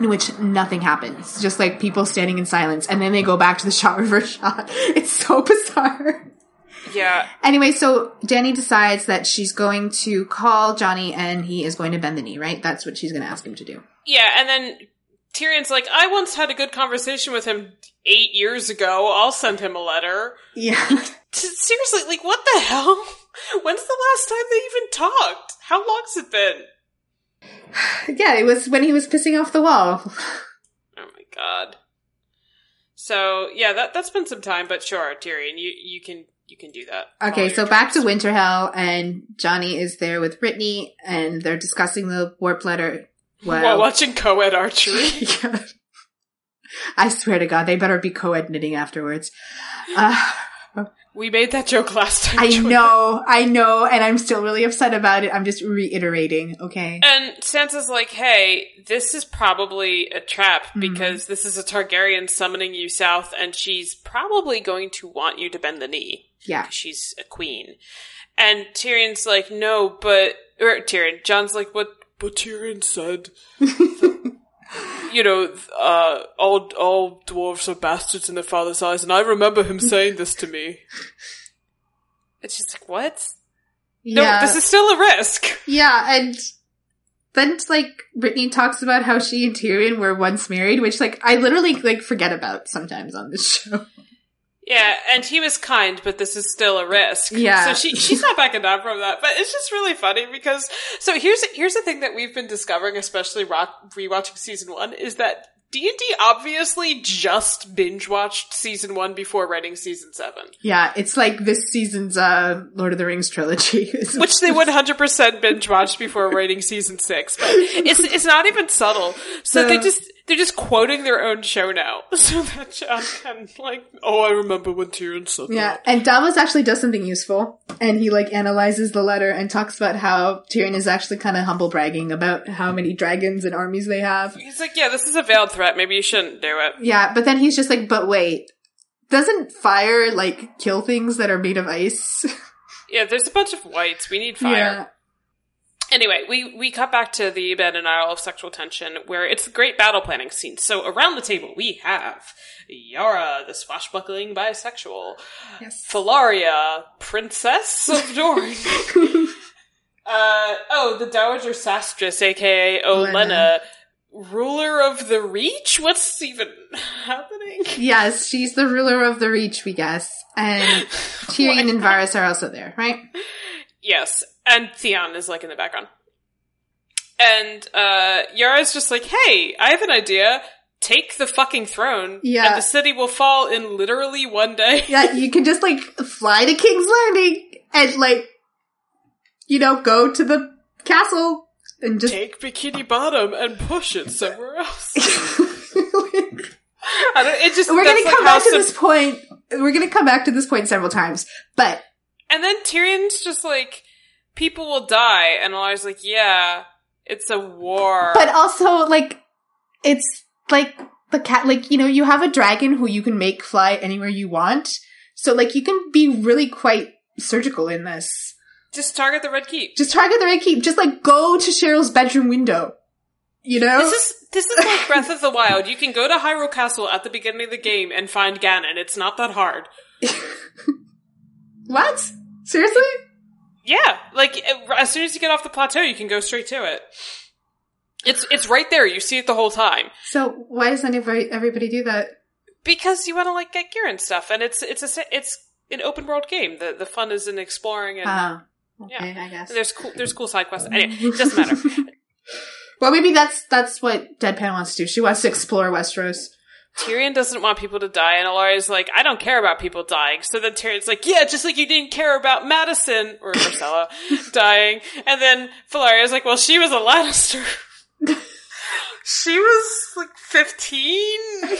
in which nothing happens. Just like people standing in silence, and then they go back to the shot reverse shot. It's so bizarre. Yeah. Anyway, so Dany decides that she's going to call Johnny and he is going to bend the knee, right? That's what she's going to ask him to do. Yeah, and then Tyrion's like, I once had a good conversation with him 8 years ago. I'll send him a letter. Yeah. Seriously, like, what the hell? When's the last time they even talked? How long's it been? Yeah, it was when he was pissing off the wall. Oh my god. So, yeah, that's been some time, but sure, Tyrion, you can do that. Okay, so back to Winterfell, and Johnny is there with Brittany, and they're discussing the warp letter. While watching co-ed archery. Yeah. I swear to God, they better be co-ed knitting afterwards. We made that joke last time. I know, and I'm still really upset about it. I'm just reiterating, okay? And Sansa's like, hey, this is probably a trap because this is a Targaryen summoning you south, and she's probably going to want you to bend the knee. Yeah. She's a queen. And Tyrion's like, no, but... Or Tyrion. Jon's like, but Tyrion said... all dwarves are bastards in their father's eyes, and I remember him saying this to me. And she's like, what? Yeah. No, this is still a risk. Yeah, and then, like, Brittany talks about how she and Tyrion were once married, which, like, I literally, like, forget about sometimes on this show. Yeah, and he was kind, but this is still a risk. Yeah. So she's not backing down from that, but it's just really funny because, so here's the thing that we've been discovering, especially rewatching season 1, is that D&D obviously just binge-watched season 1 before writing season 7. Yeah, it's like this season's Lord of the Rings trilogy. Which they 100% binge-watched before writing season 6, but it's not even subtle. So they're just quoting their own show now. So that Jon can, like, I remember when Tyrion said that. Yeah, and Davos actually does something useful, and he, like, analyzes the letter and talks about how Tyrion is actually kind of humble bragging about how many dragons and armies they have. He's like, yeah, this is a veiled threat, maybe you shouldn't do it. Yeah, but then he's just like, but wait, doesn't fire, like, kill things that are made of ice? Yeah, there's a bunch of whites, we need fire. Yeah. Anyway, we cut back to the Ben of sexual tension, where it's a great battle planning scene. So around the table, we have Yara, the swashbuckling bisexual. Yes. Falaria, princess of Dorne. The Dowager Sastress, aka Olenna, ruler of the Reach? What's even happening? Yes, she's the ruler of the Reach, we guess. And Tyrion and Varys are also there, right? Yes, and Theon is, like, in the background. And, Yara's just like, hey, I have an idea. Take the fucking throne, and the city will fall in literally one day. Yeah, you can just, like, fly to King's Landing and, like, go to the castle and just... Take Bikini Bottom and push it somewhere else. We're gonna come back to this point. We're gonna come back to this point several times, but... And then Tyrion's just like, people will die, and Alara's like, yeah, it's a war. But also, like, it's like the cat, like, you have a dragon who you can make fly anywhere you want, so, like, you can be really quite surgical in this. Just target the Red Keep. Just, like, go to Cheryl's bedroom window. This is like Breath of the Wild. You can go to Hyrule Castle at the beginning of the game and find Ganon. It's not that hard. What? Seriously? Yeah, like, as soon as you get off the plateau, you can go straight to it. It's right there. You see it the whole time. So why doesn't everybody do that? Because you want to, like, get gear and stuff, and it's an open world game. The fun is in exploring and okay, I guess. And there's cool side quests. Anyway, it doesn't matter. Well, maybe that's what Deadpan wants to do. She wants to explore Westeros. Tyrion doesn't want people to die, and Alaria's like, I don't care about people dying. So then Tyrion's like, yeah, just like you didn't care about Madison, or Marcella, dying. And then Valeria's like, well, she was a Lannister. She was, like, 15?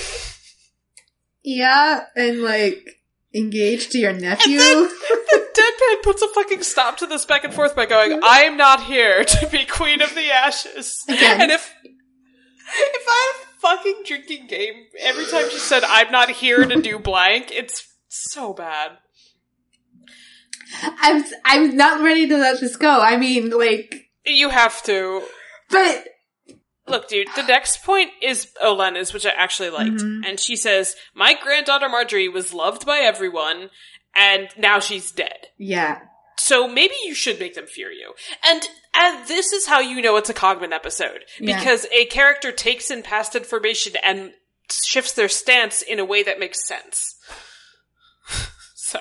Yeah, and, like, engaged to your nephew. And then Deadpan puts a fucking stop to this back and forth by going, I'm not here to be Queen of the Ashes. Again. And if I had a fucking drinking game, every time she said, I'm not here to do blank, it's so bad. I'm not ready to let this go. I mean, like... You have to. But, Look, dude, the next point is Olenna's, which I actually liked. Mm-hmm. And she says, my granddaughter Marjorie was loved by everyone, and now she's dead. Yeah. So maybe you should make them fear you. And this is how you know it's a Cogman episode. Because a character takes in past information and shifts their stance in a way that makes sense. So.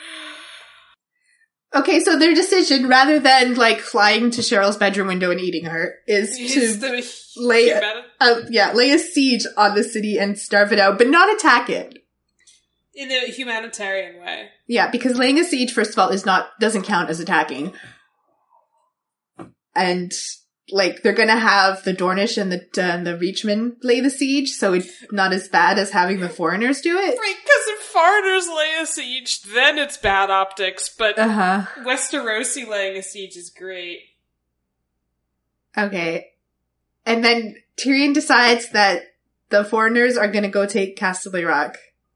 Okay, so their decision, rather than, like, flying to Cheryl's bedroom window and eating her, is to lay a siege on the city and starve it out, but not attack it. In a humanitarian way. Yeah, because laying a siege, first of all, doesn't count as attacking. And, like, they're gonna have the Dornish and the Reachmen lay the siege, so it's not as bad as having the foreigners do it. Right, because if foreigners lay a siege, then it's bad optics, but Westerosi laying a siege is great. Okay. And then Tyrion decides that the foreigners are gonna go take Casterly Rock.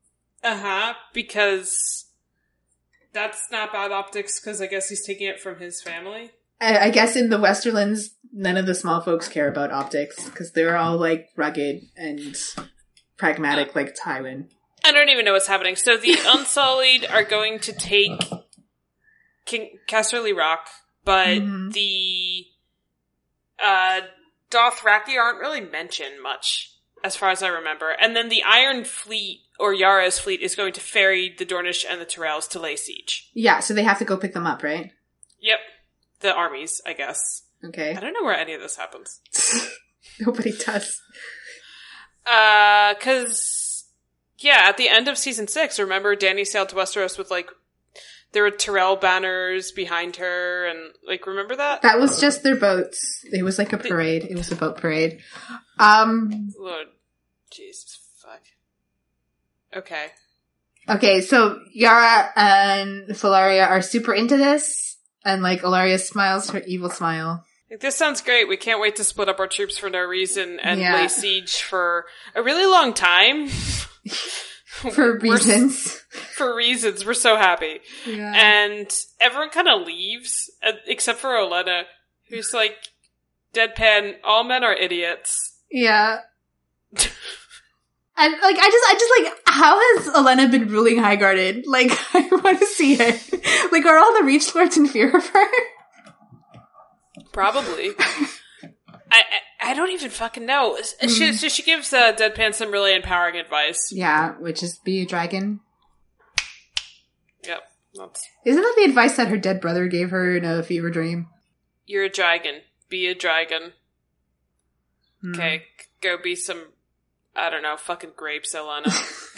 Because that's not bad optics, because I guess he's taking it from his family. I guess in the Westerlands, none of the small folks care about optics, because they're all, like, rugged and pragmatic, like Tywin. I don't even know what's happening. So the Unsullied are going to take Casterly Rock, but the Dothraki aren't really mentioned much, as far as I remember. And then the Iron Fleet, or Yara's fleet, is going to ferry the Dornish and the Tyrells to lay siege. Yeah, so they have to go pick them up, right? Yep. The armies, I guess. Okay. I don't know where any of this happens. Nobody does. 'Cause, yeah, at the end of season 6, remember Dany sailed to Westeros with, like, there were Tyrell banners behind her, and, like, remember that? That was just their boats. It was like a parade. It was a boat parade. Lord. Jesus, fuck. Okay. Okay, so Yara and Valeria are super into this, and, like, Ilaria smiles her evil smile. This sounds great. We can't wait to split up our troops for no reason and lay siege for a really long time. For reasons. For reasons. We're so happy. Yeah. And everyone kind of leaves, except for Olenna, who's like, deadpan, all men are idiots. Yeah. And, like, I just, like, how has Olenna been ruling Highgarden? Like, I want to see it. Like, are all the Reach Lords in fear of her? Probably. I don't even fucking know. She gives Deadpan some really empowering advice. Yeah, which is be a dragon. Yep. Isn't that the advice that her dead brother gave her in a fever dream? You're a dragon. Be a dragon. Okay, go be some, I don't know, fucking grapes, Olenna.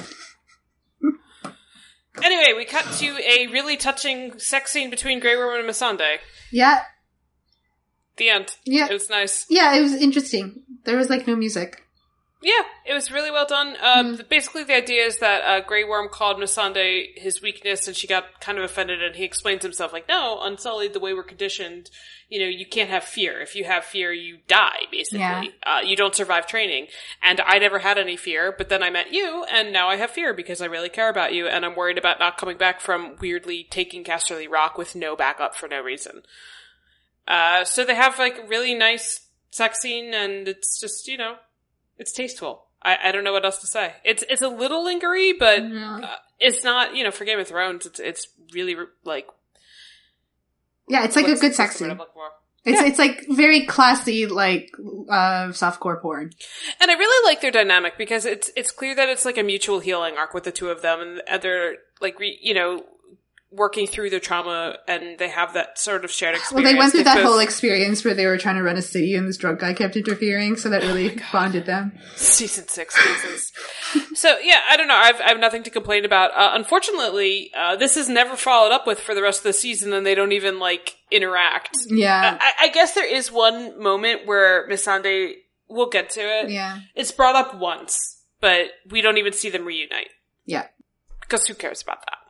Anyway, we cut to a really touching sex scene between Grey Worm and Missandei. Yeah. The end. Yeah. It was nice. Yeah, it was interesting. There was, like, no music. Yeah, it was really well done. Basically, the idea is that Grey Worm called Missandei his weakness, and she got kind of offended, and he explains himself like, no, Unsullied, the way we're conditioned, you know, you can't have fear. If you have fear, you die, basically. Yeah. You don't survive training. And I never had any fear, but then I met you, and now I have fear because I really care about you, and I'm worried about not coming back from weirdly taking Casterly Rock with no backup for no reason. So they have, like, really nice sex scene, and it's just, you know, it's tasteful. I don't know what else to say. It's a little lingery, but it's not, you know, for Game of Thrones, it's really, like... Yeah, it's like a good sex scene. It's like very classy, like, softcore porn. And I really like their dynamic, because it's clear that it's like a mutual healing arc with the two of them, and they're, like, you know... working through their trauma, and they have that sort of shared experience. Well, they went through that whole experience where they were trying to run a city and this drug guy kept interfering, so that really bonded them. Season 6 cases. So, yeah, I don't know. I have nothing to complain about. Unfortunately, this is never followed up with for the rest of the season, and they don't even, like, interact. Yeah. I guess there is one moment where Missandei, we'll get to it. Yeah. It's brought up once, but we don't even see them reunite. Yeah. Because who cares about that?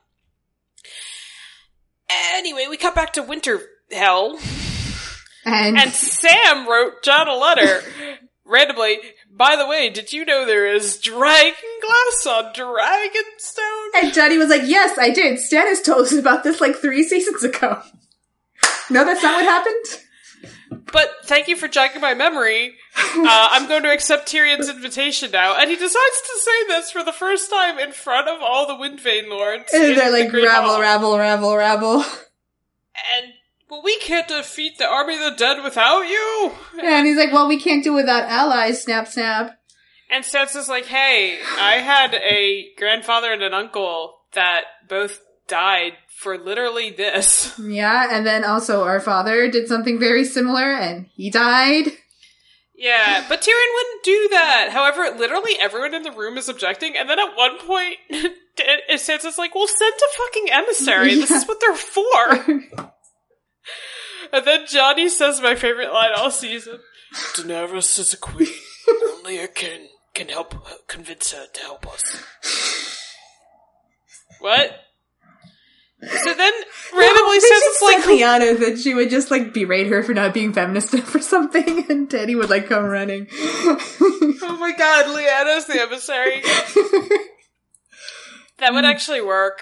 Anyway, we cut back to Winter Hell. And Sam wrote John a letter. Randomly, by the way, did you know there is dragon glass on Dragonstone? And Johnny was like, yes, I did. Stannis told us about this like 3 seasons ago. No, that's not what happened? but thank you for jogging my memory. I'm going to accept Tyrion's invitation now. And he decides to say this for the first time in front of all the Windvane Lords. And they're like, rabble. And, well, we can't defeat the army of the dead without you. Yeah, and he's like, well, we can't do it without allies, snap, snap. And Sansa's like, hey, I had a grandfather and an uncle that both died for literally this. Yeah, and then also our father did something very similar, and he died. Yeah, but Tyrion wouldn't do that. However, literally everyone in the room is objecting, and then at one point, Sansa's like, well, send a fucking emissary. Yeah. This is what they're for. And then Johnny says my favorite line all season. Daenerys is a queen. Only a king can help convince her to help us. What? So then, randomly says it's like Lyanna that she would just like berate her for not being feminist for something, and Teddy would like come running. Oh my god, Lyanna's the emissary. That would actually work.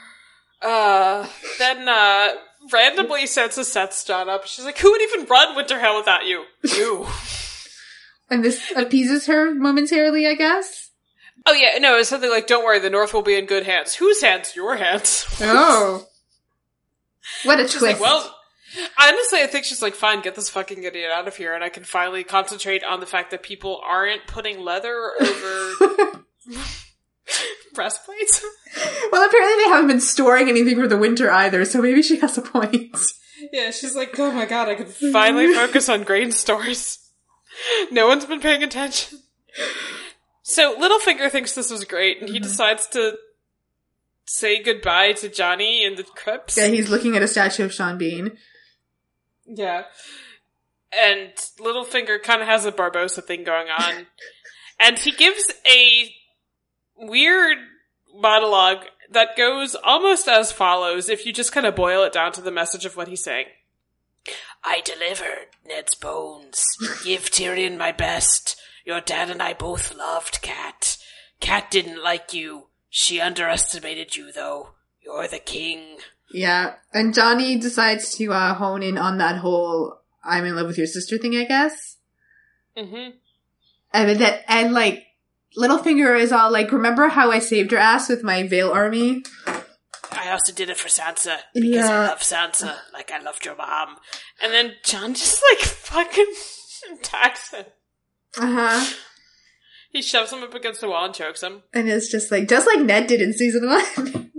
Then randomly Sansa sets Jon up. She's like, who would even run Winterfell without you? You. And this appeases her momentarily, I guess. Oh yeah, no, it's something like, don't worry, the North will be in good hands. Whose hands? Your hands. Oh. What a twist. Like, well, honestly, I think she's like, fine, get this fucking idiot out of here, and I can finally concentrate on the fact that people aren't putting leather over breastplates. Well, apparently they haven't been storing anything for the winter either, so maybe she has a point. Yeah, she's like, oh my god, I can finally focus on grain stores. No one's been paying attention. So Littlefinger thinks this was great, and he decides to say goodbye to Johnny in the crypts. Yeah, he's looking at a statue of Sean Bean. Yeah. And Littlefinger kind of has a Barbossa thing going on. And he gives a weird monologue that goes almost as follows, if you just kind of boil it down to the message of what he's saying. I delivered Ned's bones. Give Tyrion my best. Your dad and I both loved Cat. Cat didn't like you. She underestimated you, though. You're the king. Yeah, and Johnny decides to hone in on that whole I'm in love with your sister thing, I guess. Mm-hmm. And like, Littlefinger is all like, remember how I saved your ass with my Vale army? I also did it for Sansa, because I love Sansa, like I loved your mom. And then Jon just, like, fucking attacks him. Uh-huh. He shoves him up against the wall and chokes him. And it's just like Ned did in season 1.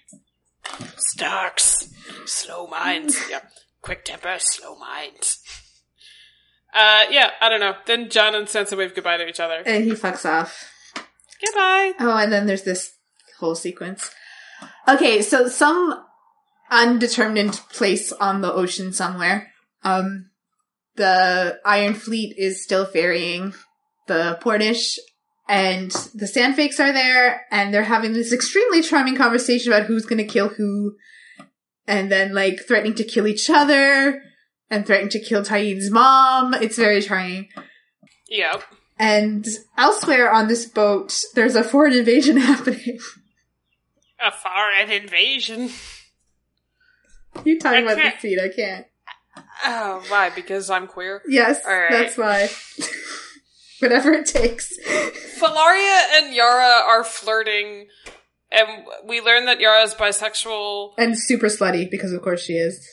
Starks. Slow minds. Yeah. Quick temper, slow minds. Yeah, I don't know. Then Jon and Sansa wave goodbye to each other. And he fucks off. Goodbye. Oh, and then there's this whole sequence. Okay, so some undetermined place on the ocean somewhere. The Iron Fleet is still ferrying the Pornish, and the Sandfakes are there, and they're having this extremely charming conversation about who's gonna kill who, and then, like, threatening to kill each other, and threatening to kill Tyenne's mom. It's very charming. Yep. And elsewhere on this boat, there's a foreign invasion happening. A foreign invasion? You talking about the scene, I can't. Oh, why? Because I'm queer? Yes, right. That's why. Whatever it takes. Valaria and Yara are flirting, and we learn that Yara is bisexual. And super slutty, because of course she is.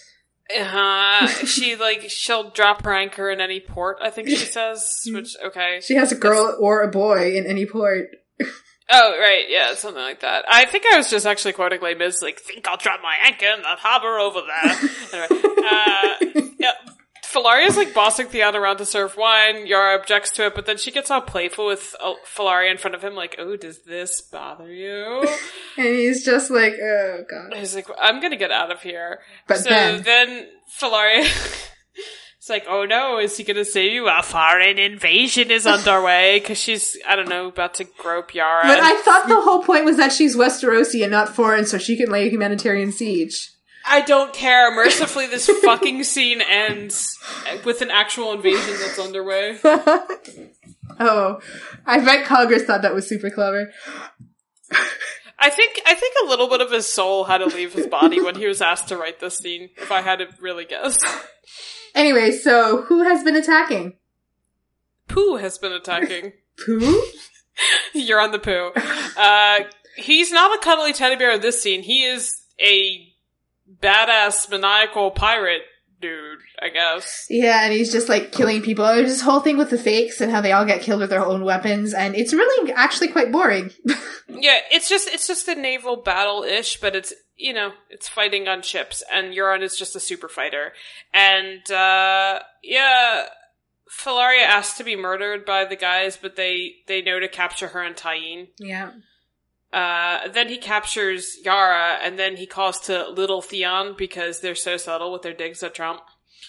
She'll drop her anchor in any port, I think she says, which, okay. She has a girl or a boy in any port. Oh, right, yeah, something like that. I think I was just actually quoting Les Mis, like, think I'll drop my anchor in the harbor over there. Anyway, yeah. Valaria's, like, bossing Theon around to serve wine. Yara objects to it, but then she gets all playful with Valaria in front of him, like, oh, does this bother you? And he's just like, oh, God. He's like, I'm gonna get out of here. But so then Valaria... It's like, oh no, is he gonna save you? A foreign invasion is underway, because she's, I don't know, about to grope Yara. But I thought the whole point was that she's Westerosi and not foreign, so she can lay a humanitarian siege. I don't care. Mercifully, this fucking scene ends with an actual invasion that's underway. Oh, I bet Congress thought that was super clever. I think a little bit of his soul had to leave his body when he was asked to write this scene, if I had to really guess. Anyway, so who has been attacking? Pooh has been attacking. Pooh? You're on the Pooh. He's not a cuddly teddy bear in this scene. He is a badass maniacal pirate dude, I guess. Yeah, and he's just like killing people. There's this whole thing with the fakes and how they all get killed with their own weapons, and it's really actually quite boring. Yeah, it's just a naval battle-ish, but it's, you know, it's fighting on ships, and Euron is just a super fighter. And, yeah, Philaria asks to be murdered by the guys, but they know to capture her and Tyene. Yeah. Then he captures Yara, and then he calls to Little Theon because they're so subtle with their digs at Trump.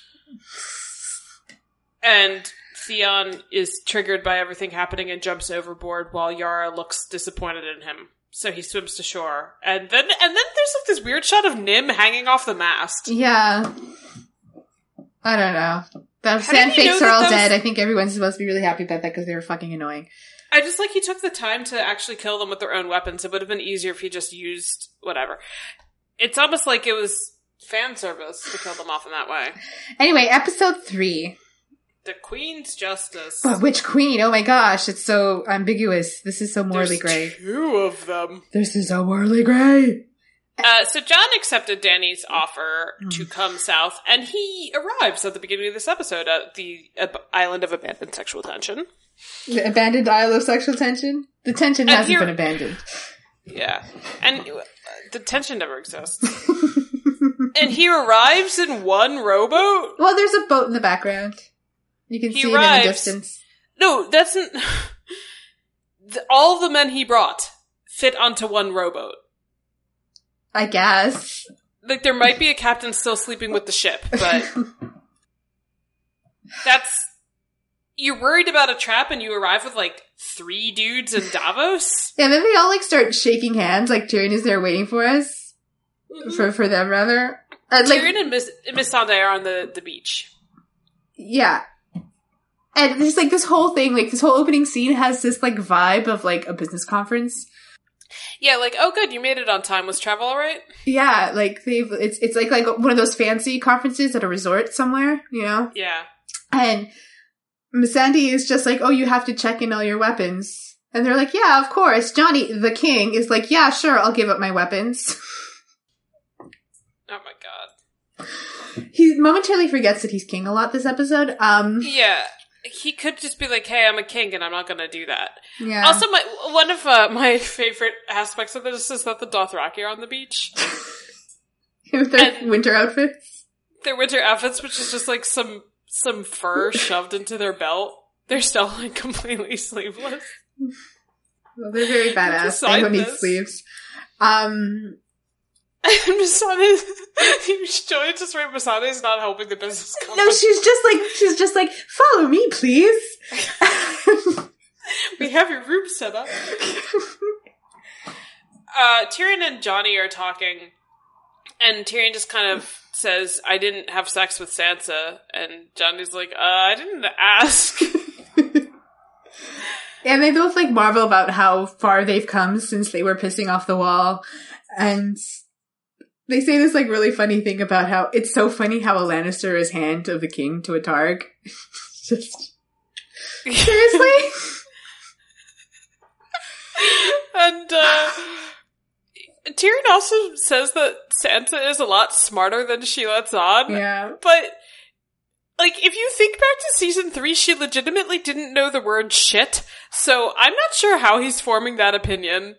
And Theon is triggered by everything happening and jumps overboard while Yara looks disappointed in him. So he swims to shore. And then there's like this weird shot of Nym hanging off the mast. Yeah. I don't know. The sand fakes are all dead. I think everyone's supposed to be really happy about that because they were fucking annoying. I just like he took the time to actually kill them with their own weapons. It would have been easier if he just used whatever. It's almost like it was fan service to kill them off in that way. Anyway, episode 3. The Queen's Justice. But which queen? Oh my gosh, it's so ambiguous. This is so morally gray. There's 2 of them. This is so morally gray. So Jon accepted Dany's offer to come south, and he arrives at the beginning of this episode at the island of abandoned sexual tension. The abandoned Isle of sexual tension? The tension hasn't been abandoned. Yeah. And the tension never exists. And he arrives in one rowboat? Well, there's a boat in the background. You can see it in the distance. No, that's... all of the men he brought fit onto one rowboat. I guess. Like, there might be a captain still sleeping with the ship, but... that's... You're worried about a trap and you arrive with, like, 3 dudes in Davos? Yeah, then they all, like, start shaking hands, like Tyrion is there waiting for us. Mm-hmm. For them, rather. Tyrion and Missandei are on the beach. Yeah. And there's, like, this whole thing, like, this whole opening scene has this, like, vibe of, like, a business conference. Yeah, like, oh good, you made it on time. Was travel alright? Yeah, like, it's like one of those fancy conferences at a resort somewhere, you know? Yeah. And Missandei is just like, oh, you have to check in all your weapons. And they're like, yeah, of course. Johnny, the king, is like, yeah, sure, I'll give up my weapons. Oh my god. He momentarily forgets that he's king a lot this episode. Yeah. He could just be like, hey, I'm a king and I'm not gonna do that. Yeah. Also, one of my favorite aspects of this is that the Dothraki are on the beach. With their winter outfits? Their winter outfits, which is just like some fur shoved into their belt. They're still like completely sleeveless. Well, they're very badass. They don't need sleeves. Missandei, Joy just right. Missandei's not helping the business company. No, she's just like, follow me, please. We have your room set up. Tyrion and Johnny are talking, and Tyrion just kind of says, I didn't have sex with Sansa, and Johnny's like, I didn't ask. And they both, like, marvel about how far they've come since they were pissing off the wall, and they say this, like, really funny thing about how it's so funny how a Lannister is hand of the king to a Targ. Just... Seriously? And, Tyrion also says that Sansa is a lot smarter than she lets on. Yeah. But, like, if you think back to season 3, she legitimately didn't know the word shit, so I'm not sure how he's forming that opinion.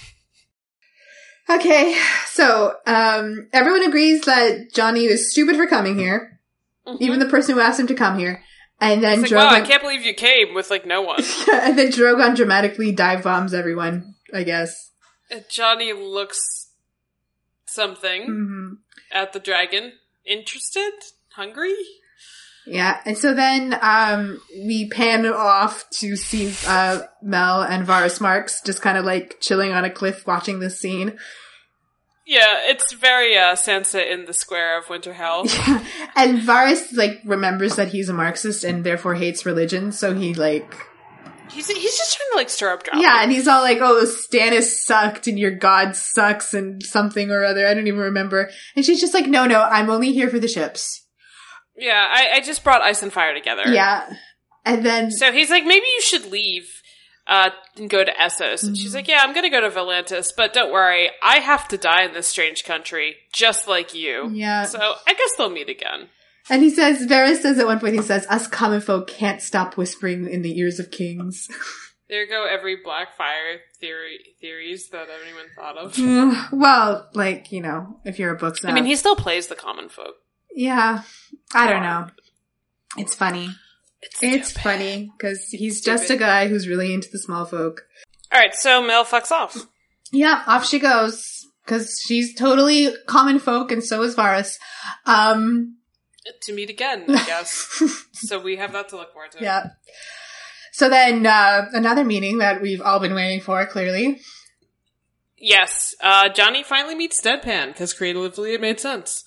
Okay, so, everyone agrees that Johnny was stupid for coming here. Mm-hmm. Even the person who asked him to come here. And then Drogon... wow, I can't believe you came with, like, no one. And then Drogon dramatically dive bombs everyone, I guess. And Johnny looks something at the dragon. Interested? Hungry? Yeah, and so then, we pan off to see, Mel and Varys Marks just kind of, like, chilling on a cliff watching this scene. Yeah, it's very, Sansa in the square of Winterfell. Yeah. And Varys, like, remembers that he's a Marxist and therefore hates religion, so he, like... He's just trying to, like, stir up drama. Yeah, and he's all like, oh, Stannis sucked and your god sucks and something or other, I don't even remember. And she's just like, no, I'm only here for the ships. Yeah, I just brought ice and fire together. Yeah. And then... So he's like, maybe you should leave and go to Essos. And she's like, yeah, I'm going to go to Volantis, but don't worry, I have to die in this strange country, just like you. Yeah. So I guess they'll meet again. And he says, Varys says at one point, he says, us common folk can't stop whispering in the ears of kings. There go every Blackfire theories that anyone thought of. Well, like, you know, if you're a book snob. I mean, he still plays the common folk. Yeah. I don't know. It's funny. It's stupid. funny, because he's just a guy who's really into the small folk. Alright, so Mel fucks off. Yeah, off she goes. Because she's totally common folk, and so is Varys. To meet again, I guess. So we have that to look forward to. Yeah. So then, another meeting that we've all been waiting for, clearly. Yes, Johnny finally meets Deadpan, because creatively it made sense.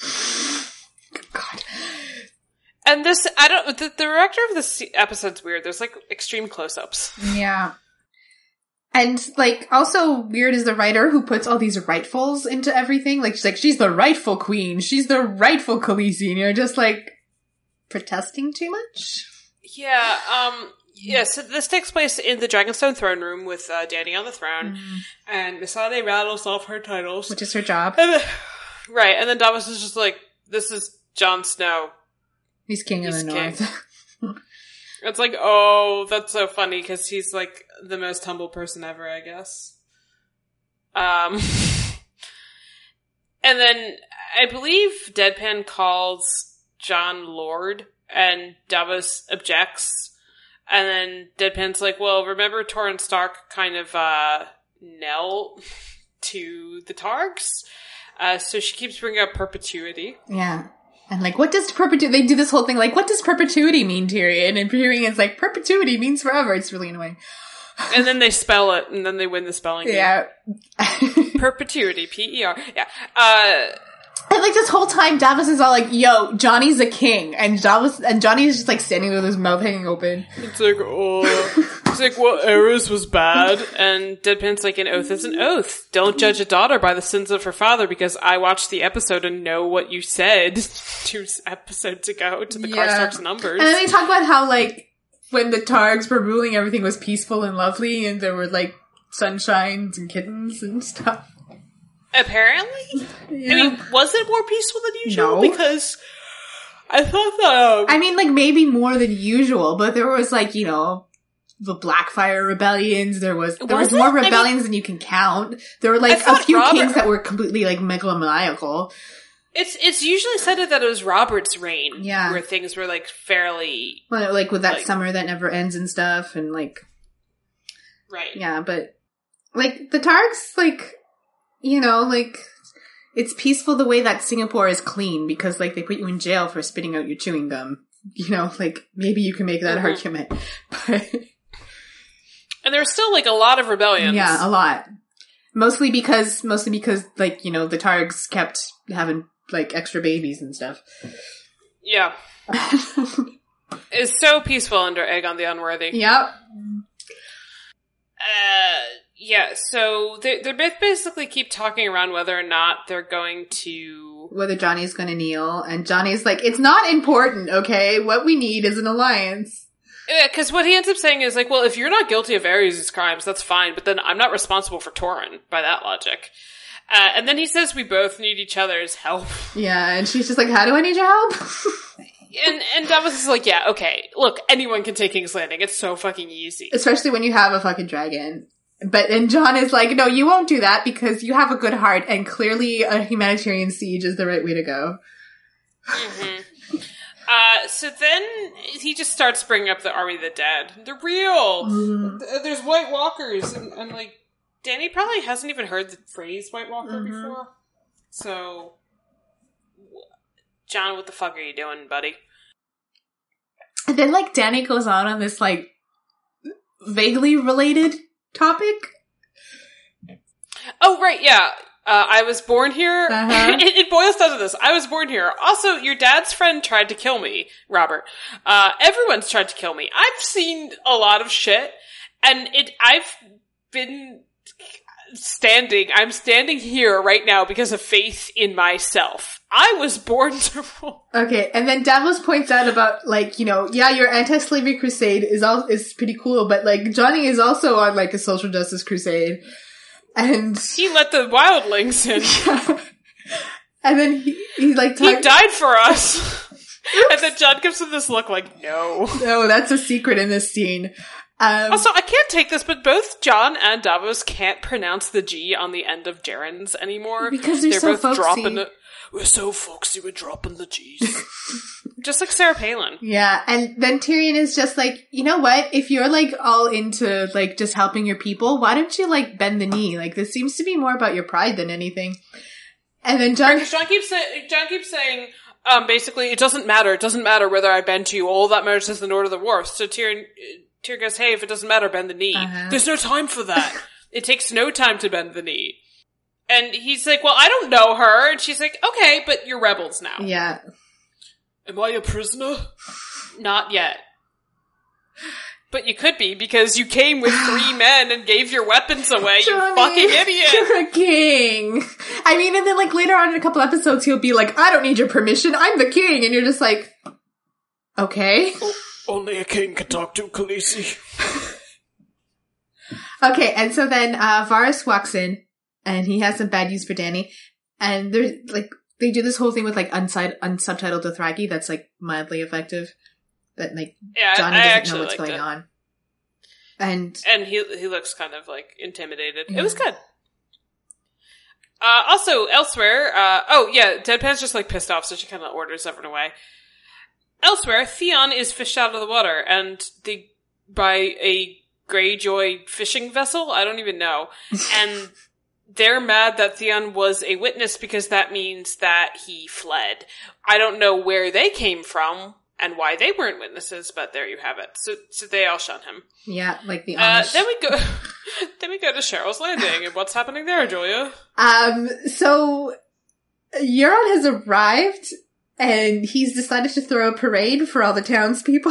God. And this, the director of this episode's weird. There's, like, extreme close-ups. Yeah. And, like, also weird is the writer who puts all these rightfuls into everything. Like, she's the rightful queen. She's the rightful Khaleesi. And you're just, like, protesting too much? Yeah, so this takes place in the Dragonstone throne room with Dany on the throne. And Missandei rattles off her titles. Which is her job. And then, right, and then Davos is just like, this is Jon Snow. He's king of the north. It's like, oh, that's so funny, because he's, like, the most humble person ever, I guess. And then, I believe Deadpan calls Jon Lord, and Davos objects, and then Deadpan's like, well, remember Torrhen Stark kind of, knelt to the Targs? So she keeps bringing up perpetuity. Yeah. And like, what does perpetuity, they do this whole thing, like, what does perpetuity mean, Tyrion? And Tyrion's like, perpetuity means forever. It's really annoying. And then they spell it, and then they win the spelling game. Yeah. Perpetuity, P-E-R. Yeah. And like this whole time, Davos is all like, yo, Johnny's a king. And Johnny is just like standing with his mouth hanging open. It's like, oh. It's like, well, Aerys was bad. And Deadpan's like, an oath is an oath. Don't judge a daughter by the sins of her father, because I watched the episode and know what you said 2 episodes ago to the Karstark's numbers. And then they talk about how, like, when the Targs were ruling, everything was peaceful and lovely, and there were, like, sunshines and kittens and stuff. Apparently? Yeah. I mean, was it more peaceful than usual? No. Because I thought that... I mean, like, maybe more than usual, but there was, like, you know, the Blackfire rebellions, there was more rebellions than you can count. There were, like, a few kings that were completely, like, megalomaniacal. It's usually said that it was Robert's reign. Yeah. Where things were, like, fairly... Well, like, with that summer that never ends and stuff, and, like... Right. Yeah, but, like, the Targs, like... You know, like, it's peaceful the way that Singapore is clean, because, like, they put you in jail for spitting out your chewing gum. You know, like, maybe you can make that argument. But and there's still, like, a lot of rebellions. Yeah, a lot. Mostly because, like, you know, the Targs kept having, like, extra babies and stuff. Yeah. It's so peaceful under Aegon the Unworthy. Yep. Yeah, so they both basically keep talking around whether or not they're going to... Whether Johnny's going to kneel, and Johnny's like, it's not important, okay? What we need is an alliance. Yeah, because what he ends up saying is like, well, if you're not guilty of Aerys' crimes, that's fine, but then I'm not responsible for Torrhen, by that logic. And then he says we both need each other's help. Yeah, and she's just like, how do I need your help? And Davos is like, yeah, okay, look, anyone can take King's Landing. It's so fucking easy. Especially when you have a fucking dragon. And Jon is like, no, you won't do that because you have a good heart, and clearly a humanitarian siege is the right way to go. Mm-hmm. So then he just starts bringing up the Army of the Dead. They're real! Mm-hmm. There's White Walkers, and like, Dany probably hasn't even heard the phrase White Walker before. So, Jon, what the fuck are you doing, buddy? And then, like, Dany goes on this, like, vaguely related topic. Oh, right, yeah. I was born here. It boils down to this. I was born here. Also, your dad's friend tried to kill me, Robert. Everyone's tried to kill me. I've seen a lot of shit, and I've been I'm standing here right now because of faith in myself. I was born to rule. Okay, and then Davos points out about, like, you know, yeah, your anti-slavery crusade is pretty cool, but, like, Johnny is also on, like, a social justice crusade. And he let the wildlings in. And then he like... He died for us! And then Jon gives him this look like, no. No, that's a secret in this scene. Also, I can't take this, but both Jon and Davos can't pronounce the G on the end of gerunds anymore. Because they're so both folksy. dropping it. We're so folksy, we're dropping the G's. Just like Sarah Palin. Yeah, and then Tyrion is just like, you know what? If you're, like, all into, like, just helping your people, why don't you, like, bend the knee? Like, this seems to be more about your pride than anything. And then Jon keeps saying, basically, it doesn't matter whether I bend to you, all that matters is the Nord of the War. So Tyrion goes, hey, if it doesn't matter, bend the knee. Uh-huh. There's no time for that. It takes no time to bend the knee. And he's like, well, I don't know her. And she's like, okay, but you're rebels now. Yeah. Am I a prisoner? Not yet. But you could be, because you came with 3 men and gave your weapons away, Johnny, you fucking idiot! You're a king! I mean, and then, like, later on in a couple episodes, he'll be like, I don't need your permission, I'm the king! And you're just like, okay. Only a king can talk to Khaleesi. Okay, and so then, Varys walks in, and he has some bad news for Dany, and they're, like, they do this whole thing with, like, unsubtitled Dothraki that's, like, mildly effective. That, like, Johnny doesn't know what's going on. And he looks kind of, like, intimidated. Yeah. It was good. Also, elsewhere, Deadpan's just, like, pissed off, so she kind of orders everyone away. Elsewhere, Theon is fished out of the water, and by a Greyjoy fishing vessel? I don't even know. And they're mad that Theon was a witness because that means that he fled. I don't know where they came from and why they weren't witnesses, but there you have it. So they all shun him. Yeah, like the Amish. Then we go to Cheryl's Landing, and what's happening there, Julia? So Euron has arrived, and he's decided to throw a parade for all the townspeople.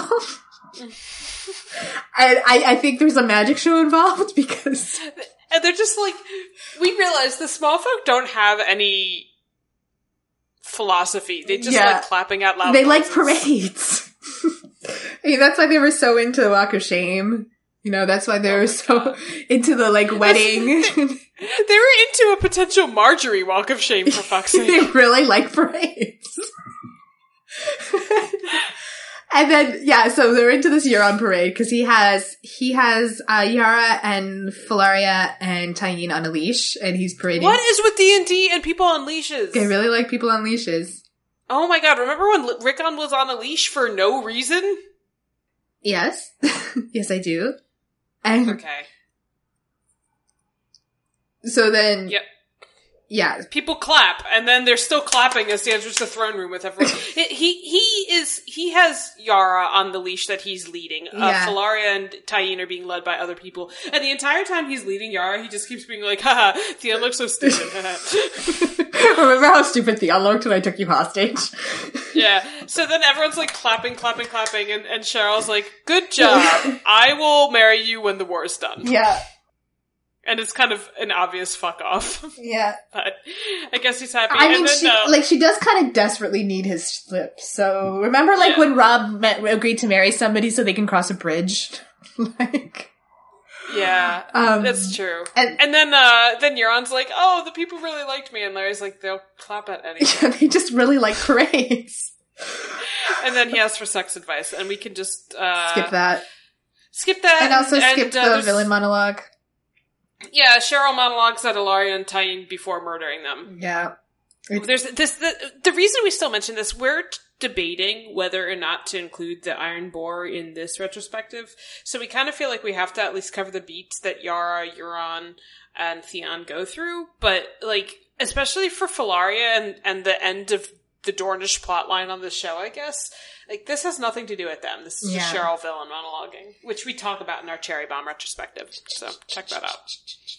I think there's a magic show involved because... And they're just like, we realize the small folk don't have any philosophy. They just like clapping out loud. They like parades. I mean, that's why they were so into the Walk of Shame. You know, that's why they were so into the, like, wedding. They were into a potential Marjorie Walk of Shame, for fuck's sake. They really like parades. And then, so they're into this Euron parade, because he has Yara and Falaria and Tyene on a leash, and he's parading. What is with D&D and people on leashes? They really like people on leashes. Oh my god, remember when Rickon was on a leash for no reason? Yes. Yes, I do. And okay. So then... Yep. Yeah. People clap, and then they're still clapping as he enters the throne room with everyone. He has Yara on the leash that he's leading. Falaria and Tyene are being led by other people. And the entire time he's leading Yara, he just keeps being like, haha, Theon looks so stupid. Remember how stupid Theon looked when I took you hostage? Yeah. So then everyone's like clapping, and Cheryl's like, good job. I will marry you when the war's done. Yeah. And it's kind of an obvious fuck off. Yeah. But I guess he's happy. I mean, she does kind of desperately need his slip. So remember, when Rob agreed to marry somebody so they can cross a bridge? Yeah, that's true. And then Euron's like, oh, the people really liked me. And Larry's like, they'll clap at anything. Yeah, they just really like parades. And then he asks for sex advice. And we can just... skip that. And also skip the villain monologue. Yeah, Cheryl monologues at Ellaria and Tyene before murdering them. Yeah. There's the reason we still mention this, we're debating whether or not to include the Iron Boar in this retrospective. So we kind of feel like we have to at least cover the beats that Yara, Euron, and Theon go through. But, especially for Falaria and the end of the Dornish plotline on the show, I guess. This has nothing to do with them. This is just Cheryl villain monologuing, which we talk about in our Cherry Bomb retrospective. So check that out.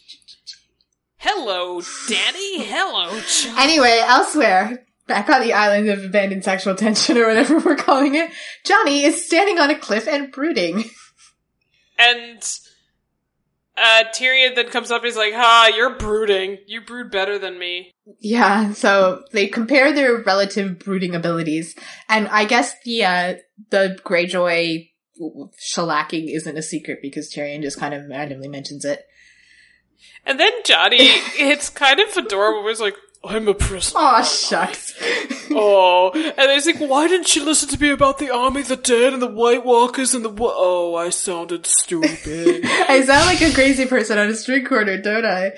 Hello, Danny. Hello, John. Anyway, elsewhere, back on the island of abandoned sexual tension or whatever we're calling it, Johnny is standing on a cliff and brooding. And Tyrion then comes up and he's like, "Ha, you're brooding. You brood better than me." Yeah, so they compare their relative brooding abilities, and I guess the Greyjoy shellacking isn't a secret because Tyrion just kind of randomly mentions it. And then Johnny, it's kind of adorable. He's like, "I'm a prisoner." Aw, shucks. Oh, and he's like, "Why didn't you listen to me about the army, the dead, and the White Walkers, and the oh, I sounded stupid." I sound like a crazy person on a street corner, don't I?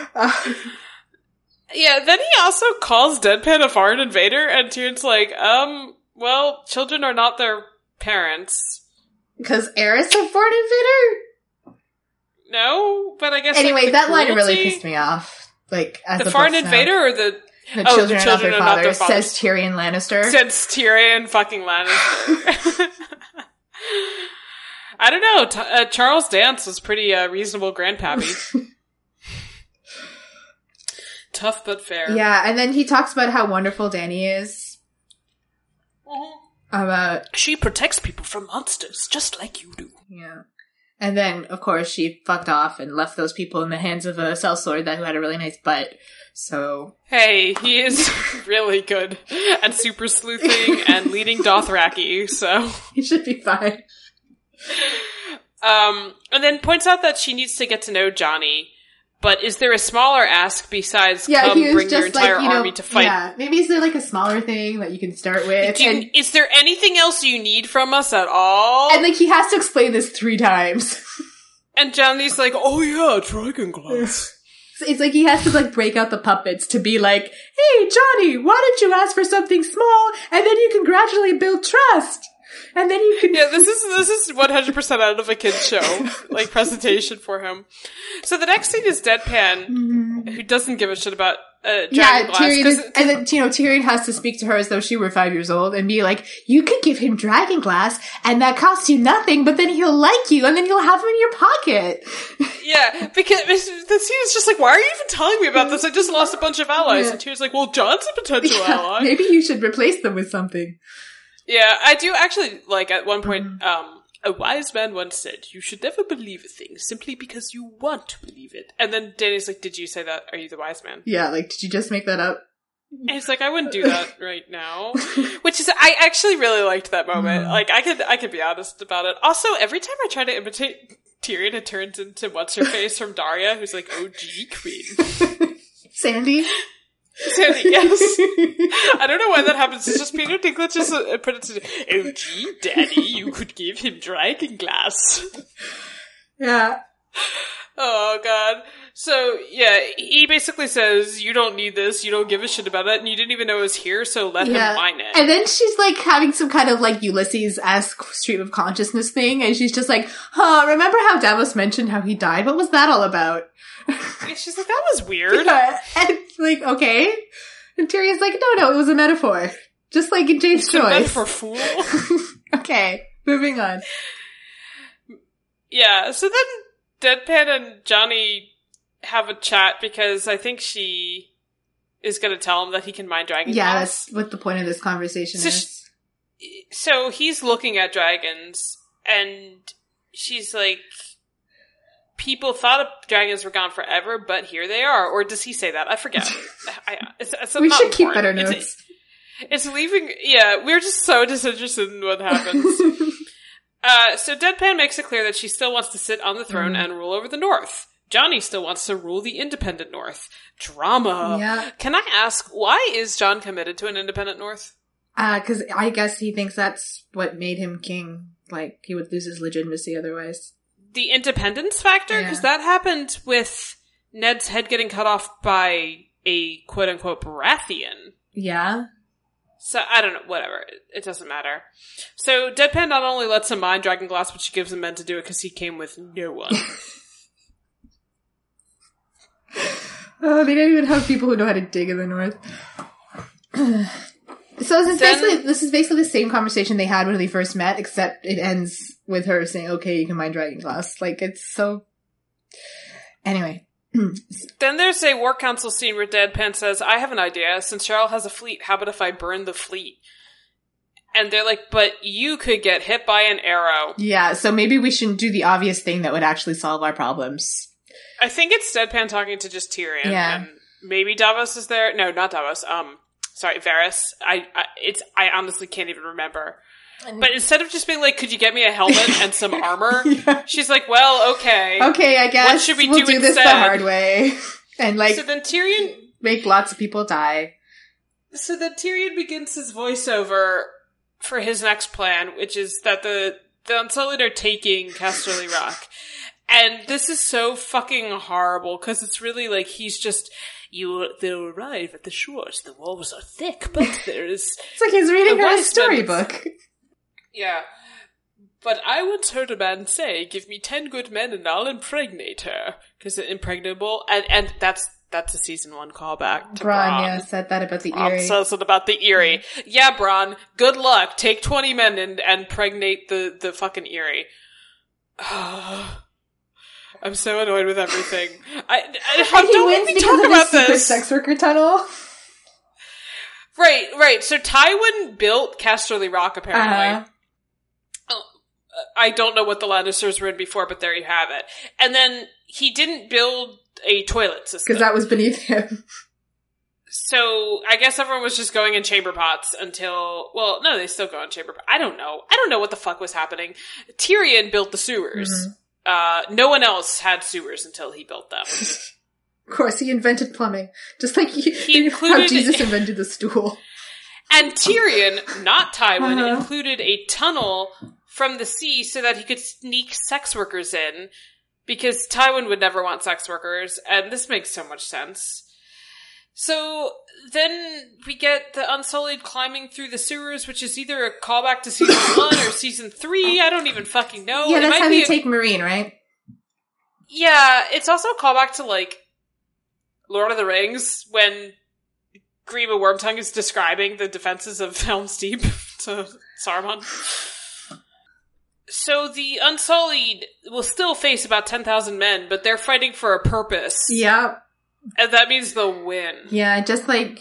Yeah, then he also calls Deadpan a foreign invader, and Tyrion's like, well, children are not their parents. Because Aerys a foreign invader? No, but I guess anyway, like, that cruelty? line really pissed me off. Like, as the foreign invader or the children are not their fathers, says Tyrion Lannister. Says Tyrion fucking Lannister. I don't know. Charles Dance was pretty reasonable grandpappy. Tough but fair. Yeah, and then he talks about how wonderful Dany is. She protects people from monsters, just like you do. Yeah. And then, of course, she fucked off and left those people in the hands of a sellsword who had a really nice butt. So... Hey, he is really good and super sleuthing and leading Dothraki, so... He should be fine. And then points out that she needs to get to know Johnny. But is there a smaller ask besides come bring your entire army to fight? Yeah, maybe is there like a smaller thing that you can start with? Is there anything else you need from us at all? And like he has to explain this 3 times. And Johnny's like, "Oh yeah, dragon glass." It's like he has to like break out the puppets to be like, "Hey Johnny, why don't you ask for something small and then you can gradually build trust?" And then you can... Yeah, this is 100% out of a kid's show, like, presentation for him. So the next scene is Deadpan, who doesn't give a shit about dragon glass. Tyrion and then, Tyrion has to speak to her as though she were 5 years old and be like, "You could give him dragon glass, and that costs you nothing, but then he'll like you, and then you'll have him in your pocket." Yeah, because the scene is just like, "Why are you even telling me about this? I just lost a bunch of allies." Yeah. And Tyrion's like, "Well, John's a potential ally. Maybe you should replace them with something." Yeah, I do actually, like, at one point, a wise man once said, "You should never believe a thing simply because you want to believe it." And then Danny's like, "Did you say that? Are you the wise man?" Yeah, like, did you just make that up? And he's like, "I wouldn't do that right now." Which is, I actually really liked that moment. Like, I could be honest about it. Also, every time I try to imitate Tyrion, it turns into What's-Her-Face from Daria, who's like, "OG queen." Sandy? Sandy, yes. I don't know why that happens. It's just Peter Dinklage is put it to, "Oh gee, Daddy, you could give him dragon glass." Yeah. Oh god. So, yeah, he basically says, "You don't need this, you don't give a shit about it, and you didn't even know it was here, so let him mine it." And then she's like having some kind of like Ulysses-esque stream of consciousness thing, and she's just like, remember how Davos mentioned how he died? What was that all about? And she's like, "That was weird." Yeah. And like, okay. And Tyrion's like, no, it was a metaphor. Just like in James Joyce. A metaphor, fool. Okay, moving on. Yeah, so then Deadpan and Johnny have a chat because I think she is going to tell him that he can mine dragon glass. Yeah, that's what the point of this conversation is. So he's looking at dragons, and she's like, "People thought dragons were gone forever, but here they are." Or does he say that? I forget. It's we should keep important. better notes. It's leaving... Yeah, we're just so disinterested in what happens. So Deadpan makes it clear that she still wants to sit on the throne and rule over the North. Johnny still wants to rule the independent North. Drama. Yeah. Can I ask, why is Jon committed to an independent North? Because I guess he thinks that's what made him king. Like, he would lose his legitimacy otherwise. The independence factor? Because that happened with Ned's head getting cut off by a quote-unquote Baratheon. Yeah. So, I don't know, whatever. It doesn't matter. So, Deadpan not only lets him mine dragon glass, but she gives him men to do it because he came with no one. They don't even have people who know how to dig in the North. So this is basically the same conversation they had when they first met, except it ends with her saying, "Okay, you can mine dragon glass." Like, it's so... Anyway. Then there's a War Council scene where Deadpan says, "I have an idea. Since Cheryl has a fleet, how about if I burn the fleet?" And they're like, "But you could get hit by an arrow." Yeah, so maybe we shouldn't do the obvious thing that would actually solve our problems. I think it's Deadpan talking to just Tyrion. Yeah. And maybe Davos is there. No, not Davos. Sorry, Varys. I honestly can't even remember. But instead of just being like, could you get me a helmet and some armor? She's like, well, okay. Okay, I guess what should we we'll do this the instead? hard way. And like, So then Tyrion make lots of people die. So then Tyrion begins his voiceover for his next plan, which is that the Unsullied are taking Casterly Rock. And this is so fucking horrible, because it's really like he's just, they'll arrive at the shores. The walls are thick, but there is... It's like he's reading her a storybook. Yeah. But I once heard a man say, give me 10 good men and I'll impregnate her. Because they're impregnable. And that's a season 1 callback to Bronn. Yeah, said that about the Bronn Eyrie. says it about the Eyrie. Yeah, Bronn, good luck. Take 20 men and pregnate the fucking Eyrie. I'm so annoyed with everything. He wins because of his secret sex worker tunnel. Right. So Tywin built Casterly Rock, apparently. I don't know what the Lannisters were in before, but there you have it. And then he didn't build a toilet system. Because that was beneath him. So I guess everyone was just going in chamber pots until... Well, no, they still go in chamber pots. I don't know what the fuck was happening. Tyrion built the sewers. Mm-hmm. No one else had sewers until he built them. Of course, he invented plumbing. Just like he included, how Jesus invented the stool. And Tyrion, not Tywin, included a tunnel from the sea so that he could sneak sex workers in, because Tywin would never want sex workers, and this makes so much sense. So then we get the Unsullied climbing through the sewers, which is either a callback to season 1 or season 3, I don't even fucking know. Yeah, that's how they take Meereen, right? Yeah, it's also a callback to, like, Lord of the Rings, when Grima Wormtongue is describing the defenses of Helm's Deep to Saruman. So the Unsullied will still face about 10,000 men, but they're fighting for a purpose. Yep. And that means they'll win. Yeah, just like,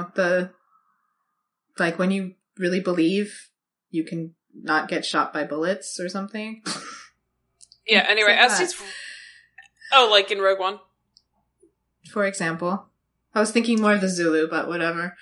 like when you really believe you can not get shot by bullets or something. Yeah, anyway, as he's... Oh, like in Rogue One? For example. I was thinking more of the Zulu, but whatever.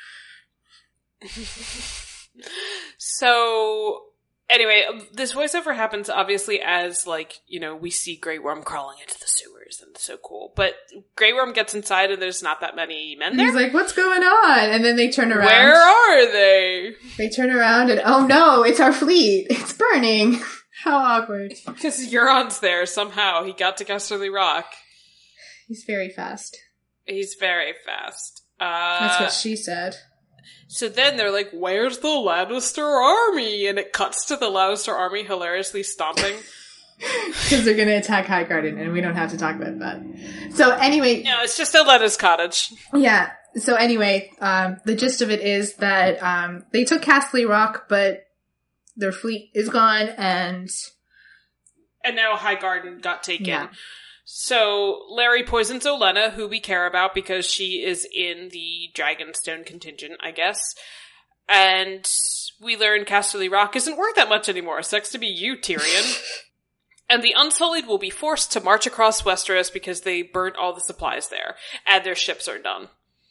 So... Anyway, this voiceover happens obviously as, like, we see Grey Worm crawling into the sewers, and it's so cool. But Grey Worm gets inside and there's not that many men there. He's like, what's going on? And then they turn around. Where are they? They turn around and, oh no, it's our fleet. It's burning. How awkward. Because Euron's there somehow. He got to Casterly Rock. He's very fast. He's very fast. That's what she said. So then they're like, where's the Lannister army? And it cuts to the Lannister army hilariously stomping. Because they're going to attack Highgarden, and we don't have to talk about that. So anyway... No, it's just Olenna's cottage. Yeah. So anyway, the gist of it is that they took Casterly Rock, but their fleet is gone, and... And now Highgarden got taken. Yeah. So Larry poisons Olenna, who we care about because she is in the Dragonstone contingent, I guess. And we learn Casterly Rock isn't worth that much anymore. Sucks to be you, Tyrion. And the Unsullied will be forced to march across Westeros because they burnt all the supplies there. And their ships are done.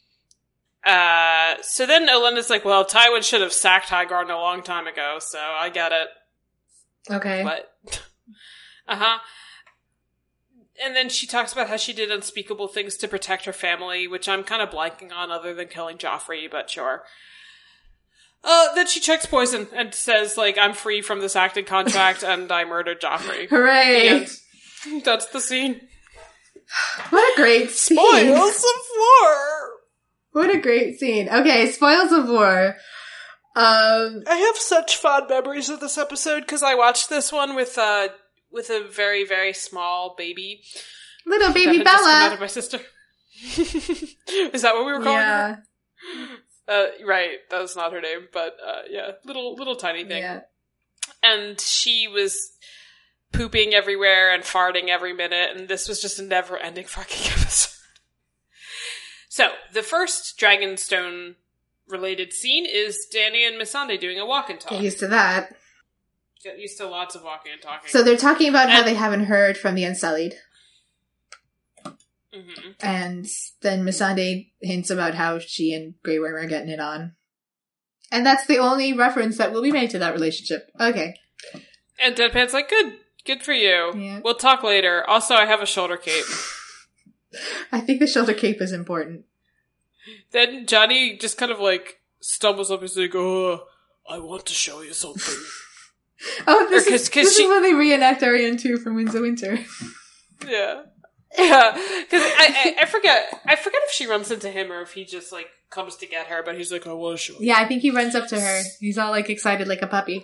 So then Olenna's like, well, Tywin should have sacked Highgarden a long time ago, so I get it. Okay. But, uh-huh. And then she talks about how she did unspeakable things to protect her family, which I'm kind of blanking on other than killing Joffrey, but sure. Then she checks poison and says, like, I'm free from this acting contract and I murdered Joffrey. Hooray! And that's the scene. What a great scene. Spoils of war! What a great scene. Okay, spoils of war. I have such fond memories of this episode because I watched this one with a very, very small baby. Little baby that had Bella. Just come out of my sister. Is that what we were calling her? Right. That was not her name, but yeah, little tiny thing. Yeah. And she was pooping everywhere and farting every minute, and this was just a never-ending fucking episode. So the first Dragonstone-related scene is Dany and Missandei doing a walk and talk. Get used to that. Get used to lots of walking and talking. So they're talking about how they haven't heard from the Unsullied. Mm-hmm. And then Missandei hints about how she and Grey Worm are getting it on. And that's the only reference that will be made to that relationship. Okay. And Deadpan's like, good for you. Yeah. We'll talk later. Also, I have a shoulder cape. I think the shoulder cape is important. Then Johnny just kind of like stumbles up and is like, oh, I want to show you something. Oh, this is when they reenact Ariane 2 from Winds of Winter. Yeah. Yeah, because I forget if she runs into him or if he just like comes to get her, but he's like, I want to show you. Yeah, I think he runs up to her. He's all like excited like a puppy.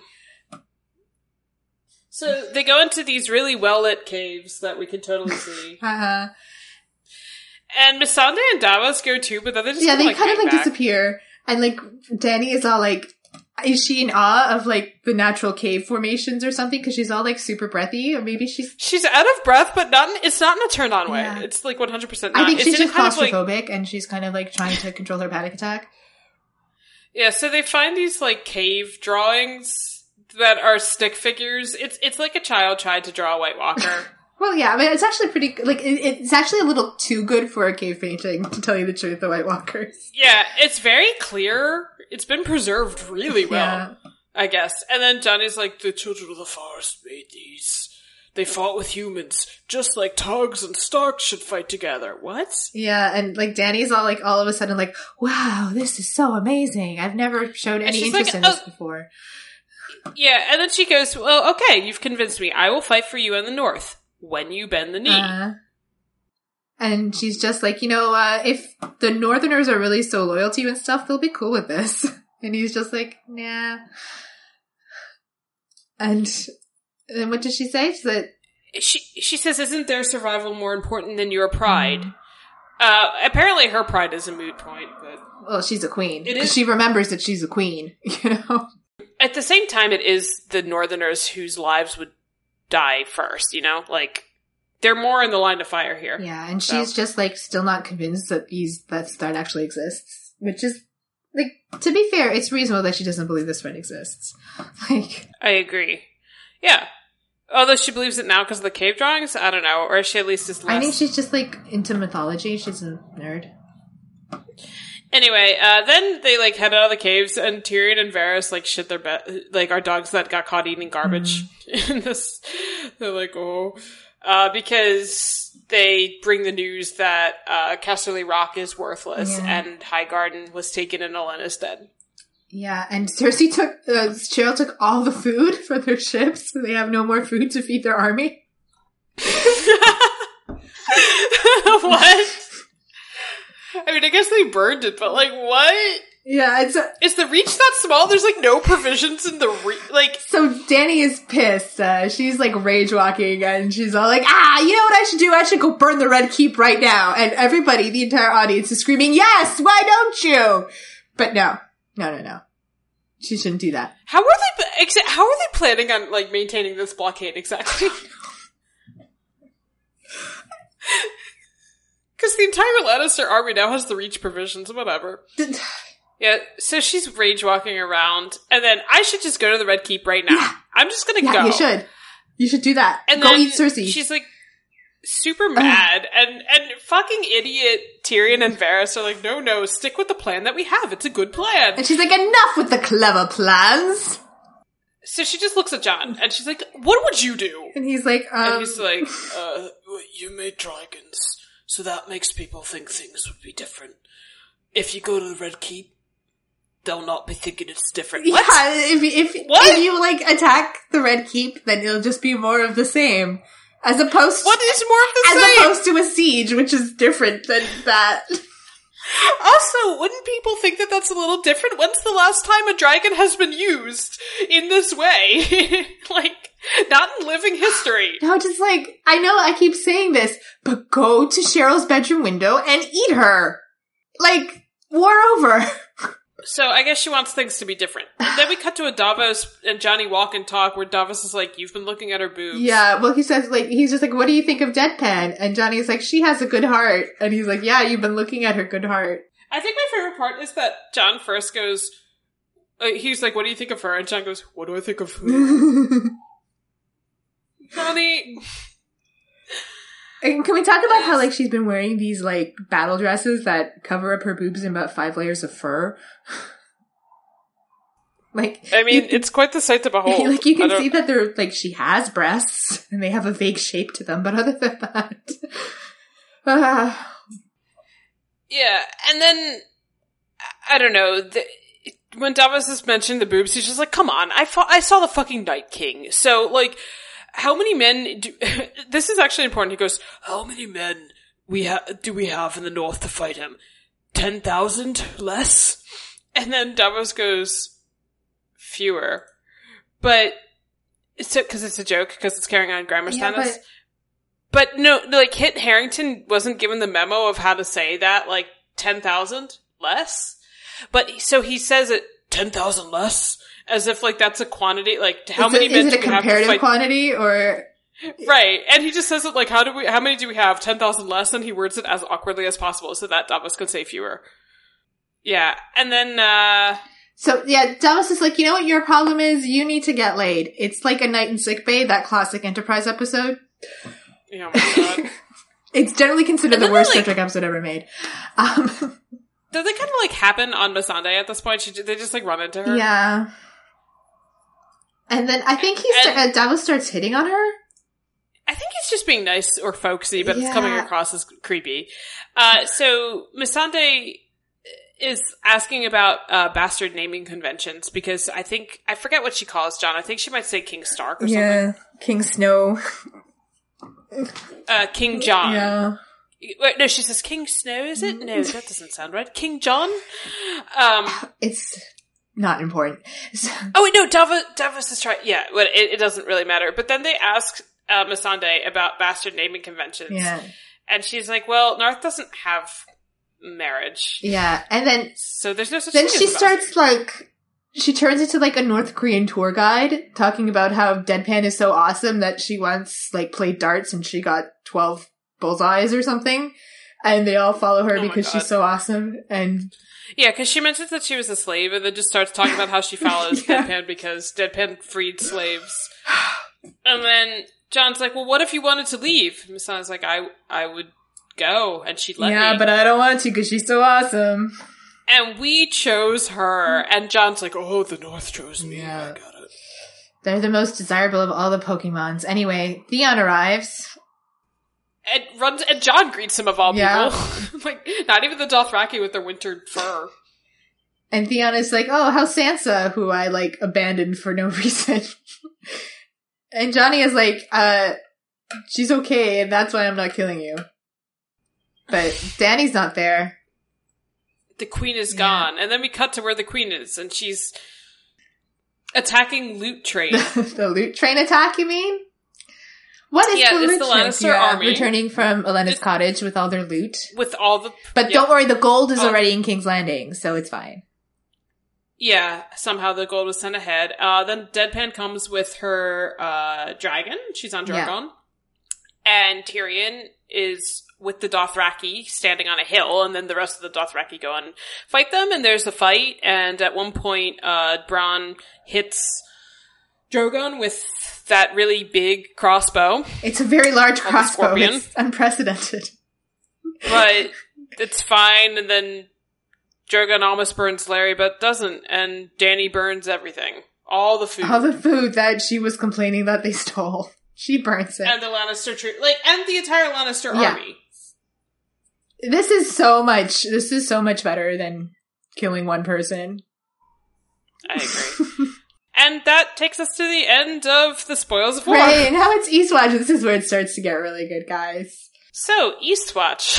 So they go into these really well-lit caves that we can totally see. Uh-huh. And Missandei and Davos go too, but then they just they kind of like back. disappear. And like Dany is all like, is she in awe of like the natural cave formations or something? Because she's all like super breathy, or maybe she's out of breath, but it's not in a turned on way. Yeah. It's like 100% not. I think she's just claustrophobic, and she's kind of like trying to control her panic attack. Yeah, so they find these like cave drawings that are stick figures. It's like a child tried to draw a White Walker. Well, yeah, I mean, it's actually pretty, like, it's actually a little too good for a cave painting, to tell you the truth, the White Walkers. Yeah, it's very clear. It's been preserved really well, I guess. And then Johnny's like, the children of the forest made these. They fought with humans, just like Targs and Starks should fight together. What? Yeah, and like Dany's all of a sudden like, wow, this is so amazing. I've never showed any interest in this before. Yeah, and then she goes, well, okay, you've convinced me. I will fight for you in the north. When you bend the knee. And she's just like, if the Northerners are really so loyal to you and stuff, they'll be cool with this. And he's just like, nah. And then what does she say? She says, isn't their survival more important than your pride? Apparently her pride is a moot point, but... Well, she's a queen. Because she remembers that she's a queen, At the same time, it is the Northerners whose lives would die first, like they're more in the line of fire here. Yeah, and she's just like still not convinced that that threat actually exists, which is like, to be fair, it's reasonable that she doesn't believe this threat exists. Like, I agree. Yeah, although she believes it now because of the cave drawings, I don't know, or she at least is less... I think she's just like into mythology. She's a nerd. Anyway, then they like head out of the caves, and Tyrion and Varys like shit their bed, like our dogs that got caught eating garbage. In this, they're like, because they bring the news that Casterly Rock is worthless, and Highgarden was taken and Olenna's dead. Yeah, and Cheryl took all the food for their ships, so they have no more food to feed their army. What? I mean, I guess they burned it, but like, what? Yeah, is the Reach that small? There's like no provisions in the So Dany is pissed. She's like rage walking, and she's all like, you know what I should do? I should go burn the Red Keep right now. And everybody, the entire audience, is screaming, yes, why don't you? But no. She shouldn't do that. How are they planning on like maintaining this blockade exactly? Because the entire Lannister army now has the Reach provisions, whatever. Yeah, so she's rage walking around, and then I should just go to the Red Keep right now. Yeah. I'm just gonna go. You should. You should do that. And go then eat Cersei. She's like super mad, and fucking idiot Tyrion and Varys are like, no, stick with the plan that we have. It's a good plan. And she's like, enough with the clever plans. So she just looks at Jon, and she's like, what would you do? And he's like, And he's like, you made dragons. So that makes people think things would be different. If you go to the Red Keep, they'll not be thinking it's different. What? Yeah, if you like attack the Red Keep, then it'll just be more of the same. As opposed What is more of the same? As opposed to a siege, which is different than that. Also, wouldn't people think that that's a little different? When's the last time a dragon has been used in this way? Like, not in living history. No, just like, I know I keep saying this, but go to Cheryl's bedroom window and eat her. Like, war over. So I guess she wants things to be different. And then we cut to a Davos and Johnny walk and talk where Davos is like, you've been looking at her boobs. Yeah, well he says, like, he's just like, what do you think of Deadpan? And Johnny's like, she has a good heart. And he's like, yeah, you've been looking at her good heart. I think my favorite part is that Jon first goes, he's like, what do you think of her? And Jon goes, what do I think of who? Johnny. And can we talk about how, like, she's been wearing these, like, battle dresses that cover up her boobs in about 5 layers of fur? Like, I mean, it's quite the sight to behold. Like, you can see that they're, like, she has breasts, and they have a vague shape to them, but other than that... Yeah, and then, I don't know, when Davos has mentioned the boobs, he's just like, come on, I saw the fucking Night King. So, like, how many men this is actually important. He goes, how many men do we have in the north to fight him? 10,000 less? And then Davos goes, fewer. But, because it's a joke, because it's carrying on grammar Stannis. But no, like, Kit Harington wasn't given the memo of how to say that, like, 10,000 less? But, so he says it 10,000 less, as if, like, that's a quantity, like, how many men do we have to fight? Is it a comparative quantity, or? Right, and he just says it like, how many do we have? 10,000 less, and he words it as awkwardly as possible so that Davos could say fewer. Yeah, and then, So, yeah, Davos is like, you know what your problem is? You need to get laid. It's like A Night in Sickbay, that classic Enterprise episode. Oh my god. It's generally considered the worst Star Trek episode ever made. Did they kind of, like, happen on Missandei at this point? They just, like, run into her? Yeah. And then I think Davos starts hitting on her. I think he's just being nice or folksy, but it's coming across as creepy. So Missandei is asking about bastard naming conventions, because I forget what she calls Jon. I think she might say King Stark or something. Yeah, King Snow. King John. Yeah. Wait, no, she says King Snow, is it? No, that doesn't sound right. King John? It's not important. Oh, wait, no, Davos is trying... Yeah, but it doesn't really matter. But then they ask Missandei about bastard naming conventions. Yeah. And she's like, well, Narth doesn't have marriage. Yeah, and then... So there's no such thing as Then she starts, like... She turns into, like, a North Korean tour guide, talking about how Deadpan is so awesome that she once, like, played darts and she got 12 bullseyes or something. And they all follow her because she's so awesome. And yeah, because she mentions that she was a slave and then just starts talking about how she follows Deadpan because Deadpan freed slaves. And then John's like, well, what if you wanted to leave? And Missandei's like, I would go, and she'd let me. Yeah, but I don't want to because she's so awesome. And we chose her. And John's like, oh, the North chose me. Yeah. I got it. They're the most desirable of all the Pokemons. Anyway, Theon arrives. And John greets him of all people. Like, not even the Dothraki with their wintered fur. And Theon is like, oh, how's Sansa, who I, like, abandoned for no reason? And Johnny is like, she's okay, and that's why I'm not killing you. But Dany's not there. The queen is gone. And then we cut to where the queen is, and she's attacking Loot Train. The Loot Train attack, you mean? What is the Loot Train? Lannister army. Returning from Olenna's cottage with all their loot. With all the... But don't worry, the gold is already in King's Landing, so it's fine. Yeah, somehow the gold was sent ahead. Then Deadpan comes with her dragon. She's on Drogon. Yeah. And Tyrion is with the Dothraki standing on a hill, and then the rest of the Dothraki go and fight them, and there's a fight, and at one point, Bronn hits Drogon with that really big crossbow. It's a very large crossbow. It's unprecedented. But it's fine, and then Drogon almost burns Larry, but doesn't, and Dany burns everything. All the food. All the food that she was complaining that they stole. She burns it. And the Lannister tree, and the entire Lannister army. This is so much better than killing one person. I agree. And that takes us to the end of the Spoils of War. Right, and now it's Eastwatch. This is where it starts to get really good, guys. So, Eastwatch.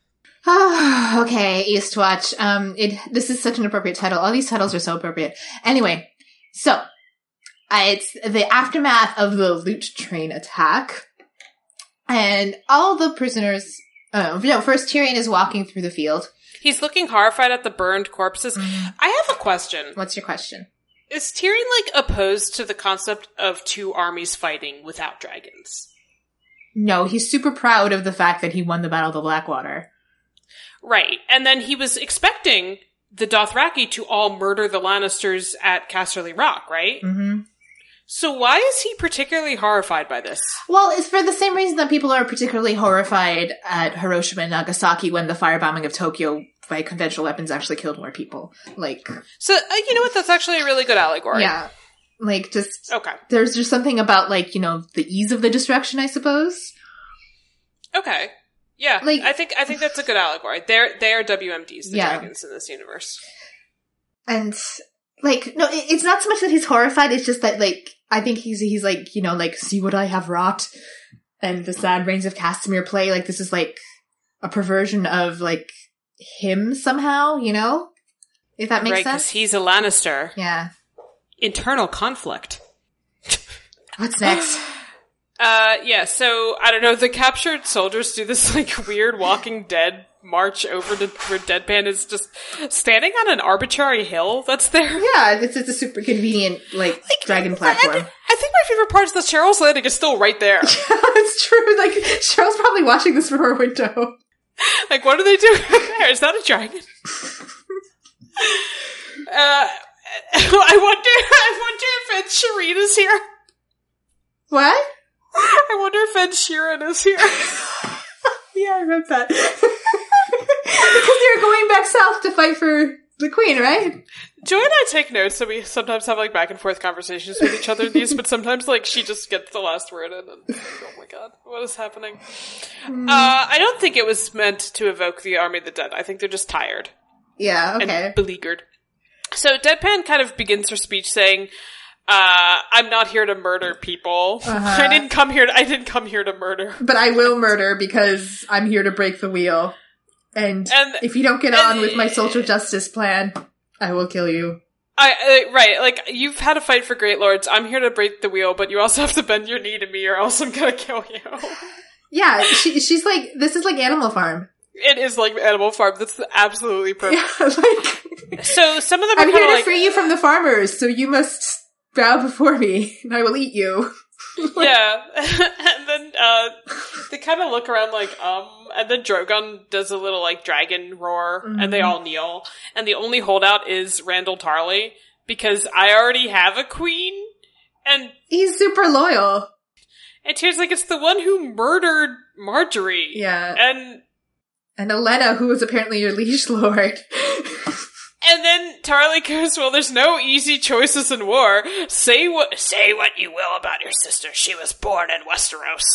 Okay, Eastwatch. This is such an appropriate title. All these titles are so appropriate. Anyway, so, it's the aftermath of the Loot Train attack. And all the prisoners... first Tyrion is walking through the field. He's looking horrified at the burned corpses. Mm-hmm. I have a question. What's your question? Is Tyrion, opposed to the concept of two armies fighting without dragons? No, he's super proud of the fact that he won the Battle of the Blackwater. Right. And then he was expecting the Dothraki to all murder the Lannisters at Casterly Rock, right? Mm-hmm. So why is he particularly horrified by this? Well, it's for the same reason that people are particularly horrified at Hiroshima and Nagasaki when the firebombing of Tokyo by conventional weapons actually killed more people. Like, so you know what? That's actually a really good allegory. Yeah, like just okay. There's just something about like the ease of the destruction, I suppose. Okay, yeah, like I think that's a good allegory. They are WMDs, the dragons in this universe, and like no, it's not so much that he's horrified. It's just that like I think he's like like see what I have wrought, and the sad rains of Castamere play. Like this is like a perversion of like him somehow, if that makes sense. Right, because he's a Lannister. Yeah. Internal conflict. What's next? Yeah, so, I don't know, the captured soldiers do this, like, weird Walking Dead march over to where Deadpan is just standing on an arbitrary hill that's there. Yeah, it's a super convenient, like dragon platform. I think my favorite part is that Cheryl's Landing is still right there. It's true, like, Cheryl's probably watching this from her window. Like, what are they doing there? Is that a dragon? I wonder if Ed Sheeran is here. What? I wonder if Ed Sheeran is here. Yeah, I read that. Because they're going back south to fight for the queen, right? Joy and I take notes, so we sometimes have, like, back and forth conversations with each other in these, but sometimes, like, she just gets the last word in, and oh my god, what is happening? I don't think it was meant to evoke the Army of the Dead. I think they're just tired. Yeah, okay. And beleaguered. So Deadpan kind of begins her speech saying, I'm not here to murder people. I didn't come here to murder. But I will murder because I'm here to break the wheel. And if you don't get on with my social justice plan, I will kill you. Right, like, you've had a fight for Great Lords. I'm here to break the wheel, but you also have to bend your knee to me or else I'm gonna kill you. Yeah, she's like, this is like Animal Farm. It is like Animal Farm. That's absolutely perfect. Yeah, like, so some of them are I'm here to like, free you from the farmers, so you must bow before me, and I will eat you. Yeah. And then, they kind of look around like, and then Drogon does a little, like, dragon roar, and they all kneel. And the only holdout is Randall Tarley, because I already have a queen, and he's super loyal. And Tyrion's like, it's the one who murdered Marjorie. Yeah. And Olenna, who was apparently your liege lord. And then Tarly goes, well, there's no easy choices in war. Say what you will about your sister. She was born in Westeros.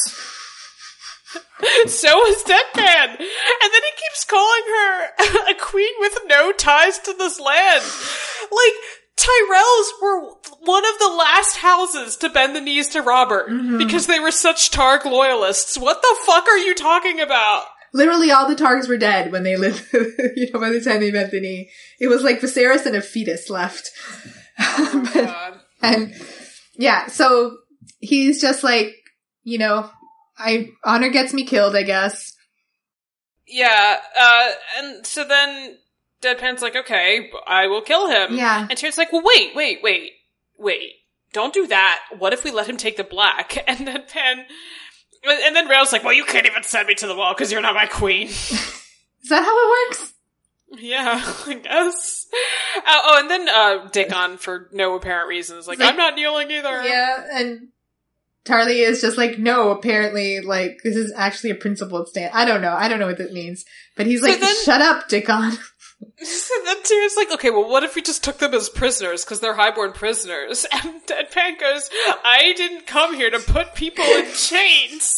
So is Deadpan. And then he keeps calling her a queen with no ties to this land. Like, Tyrells were one of the last houses to bend the knees to Robert because they were such Targ loyalists. What the fuck are you talking about? Literally all the Targs were dead when they lived, by the time they bent the knee. It was like Viserys and a fetus left. Oh, God. And, yeah, so he's just like, honor gets me killed, I guess. Yeah, and so then Deadpan's like, okay, I will kill him. Yeah. And Tyrion's like, well, wait. Don't do that. What if we let him take the black? And Deadpan... And then Rail's like, well, you can't even send me to the wall because you're not my queen. Is that how it works? Yeah, I guess. And then Dickon, for no apparent reason, is like, I'm not kneeling either. Yeah, and Tarly is just like, no, apparently, like, this is actually a principled stand. I don't know what that means. But he's like, shut up, Dickon. So then Tyrion's like, okay, well, what if we just took them as prisoners, because they're highborn prisoners? And Deadpan goes, I didn't come here to put people in chains.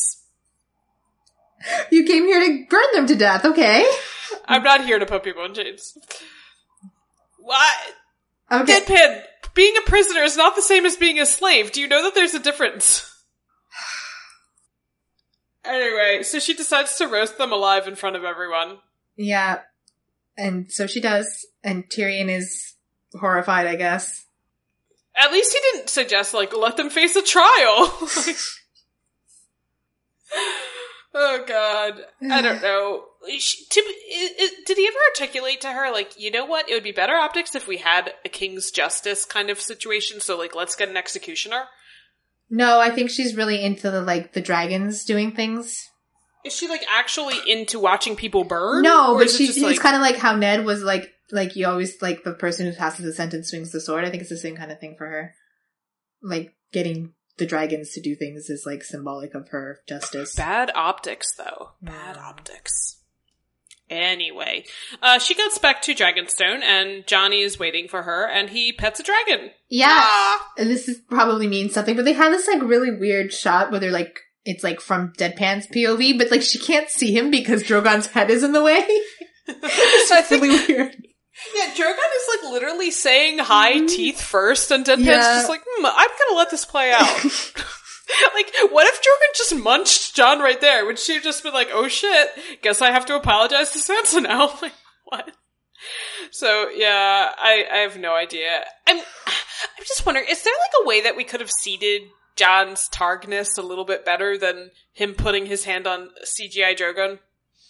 You came here to burn them to death, okay? I'm not here to put people in chains. What? Okay. Deadpan, being a prisoner is not the same as being a slave. Do you know that there's a difference? Anyway, so she decides to roast them alive in front of everyone. Yeah. And so she does, and Tyrion is horrified, I guess. At least he didn't suggest, like, let them face a trial. Oh, God. I don't know. Did he ever articulate to her, like, you know what? It would be better optics if we had a King's Justice kind of situation, so, like, let's get an executioner? No, I think she's really into the dragons doing things. Is she, like, actually into watching people burn? No, but it's kind of like how Ned was like you always, like, the person who passes the sentence swings the sword. I think it's the same kind of thing for her. Like, getting the dragons to do things is like symbolic of her justice. Bad optics, though. Bad optics. Anyway, she gets back to Dragonstone, and Johnny is waiting for her, and he pets a dragon. Yeah. And this is probably means something, but they have this like really weird shot where they're like, it's like from Deadpan's POV, but like she can't see him because Drogon's head is in the way. It's just really weird. Yeah, Drogon is like literally saying hi teeth first, and Deadpan's just like, I'm gonna let this play out. Like, what if Drogon just munched Jon right there? Would she have just been like, oh shit, guess I have to apologize to Sansa now? Like, what? So, yeah, I have no idea. I'm just wondering, is there like a way that we could have seeded Jon's Targness a little bit better than him putting his hand on CGI Drogon?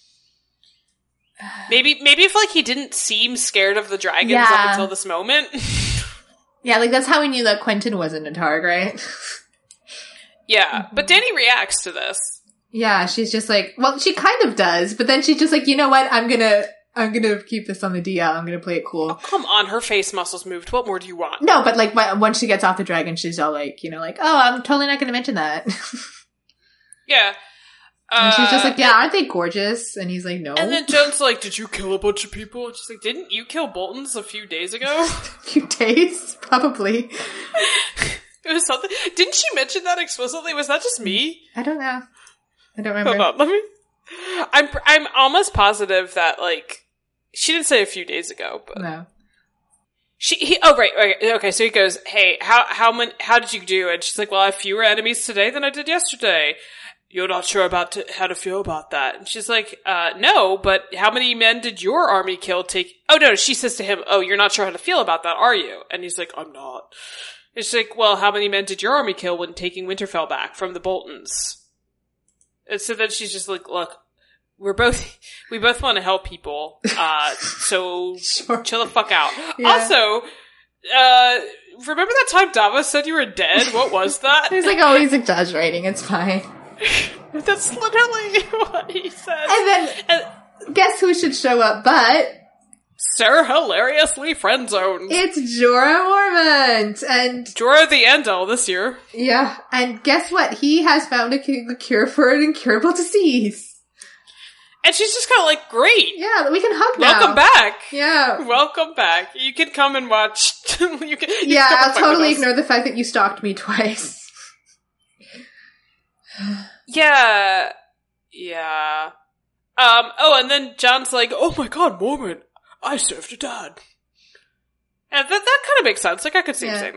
Maybe if like he didn't seem scared of the dragons up until this moment. Yeah, like that's how we knew that Quentyn wasn't a Targ, right? Yeah, but Dany reacts to this. Yeah, she's just like, well, she kind of does, but then she's just like, you know what? I'm gonna keep this on the DL. I'm gonna play it cool. Oh, come on, her face muscles moved. What more do you want? No, but like once she gets off the dragon, she's all like, you know, like, oh, I'm totally not gonna mention that. Yeah. And she's just like, yeah, aren't they gorgeous? And he's like, no. And then Jon's like, did you kill a bunch of people? And she's like, didn't you kill Boltons a few days ago? A few days? Probably. It was something. Didn't she mention that explicitly? Was that just me? I don't know. I don't remember. Hold on, let me. I'm almost positive that like she didn't say a few days ago, but no. Right. Okay, so he goes, hey, how did you do? And she's like, well, I have fewer enemies today than I did yesterday. You're not sure about how to feel about that. And she's like, no, but how many men did your army kill Oh, no, she says to him, oh, you're not sure how to feel about that, are you? And he's like, I'm not. And she's like, well, how many men did your army kill when taking Winterfell back from the Boltons? And so then she's just like, look, we both want to help people, so sure. Chill the fuck out. Yeah. Also, remember that time Davos said you were dead? What was that? He's like, oh, he's exaggerating, it's fine. That's literally what he said. And then, guess who should show up but... Sir Hilariously Friendzoned. It's Jorah Mormont! And... Jorah the Andal this year. Yeah, and guess what? He has found a cure for an incurable disease. And she's just kind of like, great. Yeah, we can hug now. Welcome back. Yeah. Welcome back. You can come and watch. you can I'll totally ignore the fact that you stalked me twice. Yeah. And then Jon's like, oh my god, Mormont, I served a dad. And that kind of makes sense. Like, I could see him saying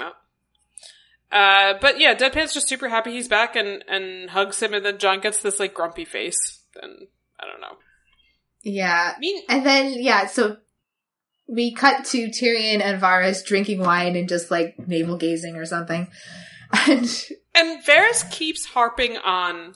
that. But yeah, Deadpan's just super happy he's back and hugs him, and then Jon gets this, like, grumpy face. And I don't know. Yeah. And then, so we cut to Tyrion and Varys drinking wine and just, like, navel-gazing or something. And Varys keeps harping on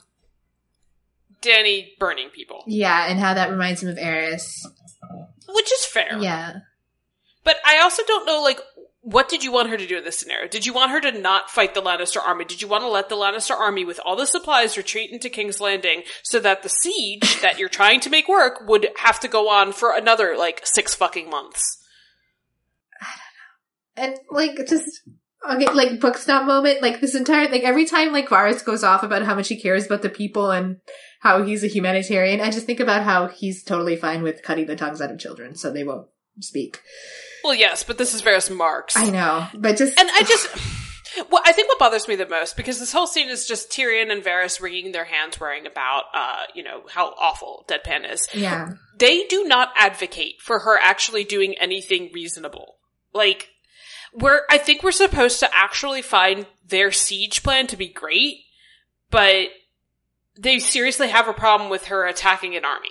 Dany burning people. Yeah, and how that reminds him of Aerys. Which is fair. Yeah. But I also don't know, like, what did you want her to do in this scenario? Did you want her to not fight the Lannister army? Did you want to let the Lannister army with all the supplies retreat into King's Landing so that the siege that you're trying to make work would have to go on for another, like, 6 fucking months? I don't know. And, like, just... Okay, like, book stop moment, like, this entire, like, every time, like, Varys goes off about how much he cares about the people and how he's a humanitarian, I just think about how he's totally fine with cutting the tongues out of children so they won't speak. Well, yes, but this is Varys Marks. I know, but just... And I think what bothers me the most, because this whole scene is just Tyrion and Varys wringing their hands worrying about, how awful Deadpan is. Yeah. They do not advocate for her actually doing anything reasonable. Like... I think we're supposed to actually find their siege plan to be great, but they seriously have a problem with her attacking an army.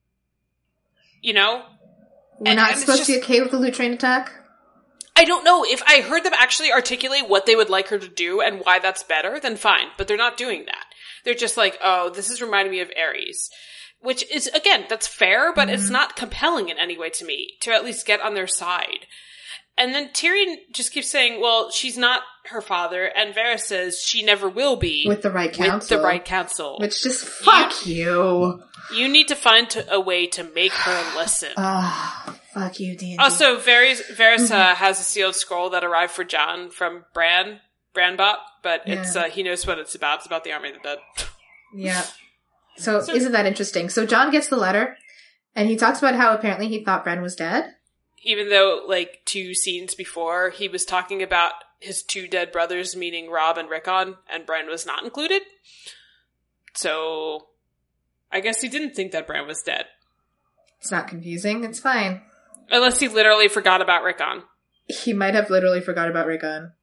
You know? We're not supposed to be okay with the Loot Train attack? I don't know. If I heard them actually articulate what they would like her to do and why that's better, then fine. But they're not doing that. They're just like, oh, this is reminding me of Ares. Which is, again, that's fair, but it's not compelling in any way to me to at least get on their side. And then Tyrion just keeps saying, well, she's not her father, and Varys says she never will be. With the right counsel. Which just, fuck you. You need to find a way to make her listen. Fuck you, D&D. Also, Varys has a sealed scroll that arrived for Jon from Bran, Branbot, but it's he knows what it's about. It's about the Army of the Dead. Yeah. So isn't that interesting? So John gets the letter, and he talks about how apparently he thought Bren was dead. Even though, like, 2 scenes before, he was talking about his 2 dead brothers, meaning Robb and Rickon, and Bren was not included. So, I guess he didn't think that Bren was dead. It's not confusing. It's fine. Unless he literally forgot about Rickon. He might have literally forgot about Rickon.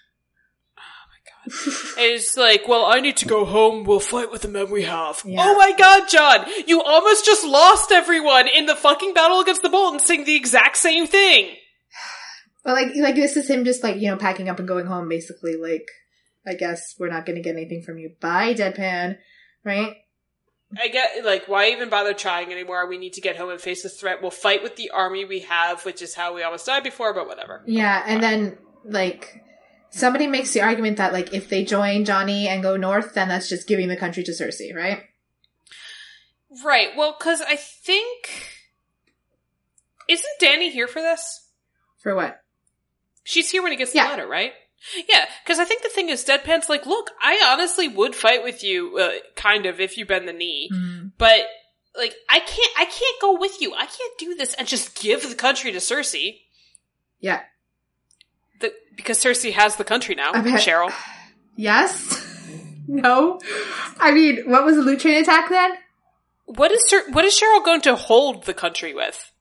It's like, well, I need to go home. We'll fight with the men we have. Yeah. Oh my god, John! You almost just lost everyone in the fucking battle against the Boltons saying the exact same thing! Well, like this is him just, like, you know, packing up and going home, basically. Like, I guess we're not gonna get anything from you. Bye, Deadpan. Right? I get, like, why even bother trying anymore? We need to get home and face the threat. We'll fight with the army we have, which is how we almost died before, but whatever. Yeah, and then, like... Somebody makes the argument that, like, if they join Johnny and go north, then that's just giving the country to Cersei, right? Right. Well, because I think... Isn't Dany here for this? For what? She's here when he gets the letter, right? Yeah, because I think the thing is, Deadpan's like, look, I honestly would fight with you, kind of, if you bend the knee. Mm. But, like, I can't go with you. I can't do this and just give the country to Cersei. Yeah. Because Cersei has the country now, Cheryl. Yes? No? I mean, what was the loot train attack then? What is Cheryl going to hold the country with?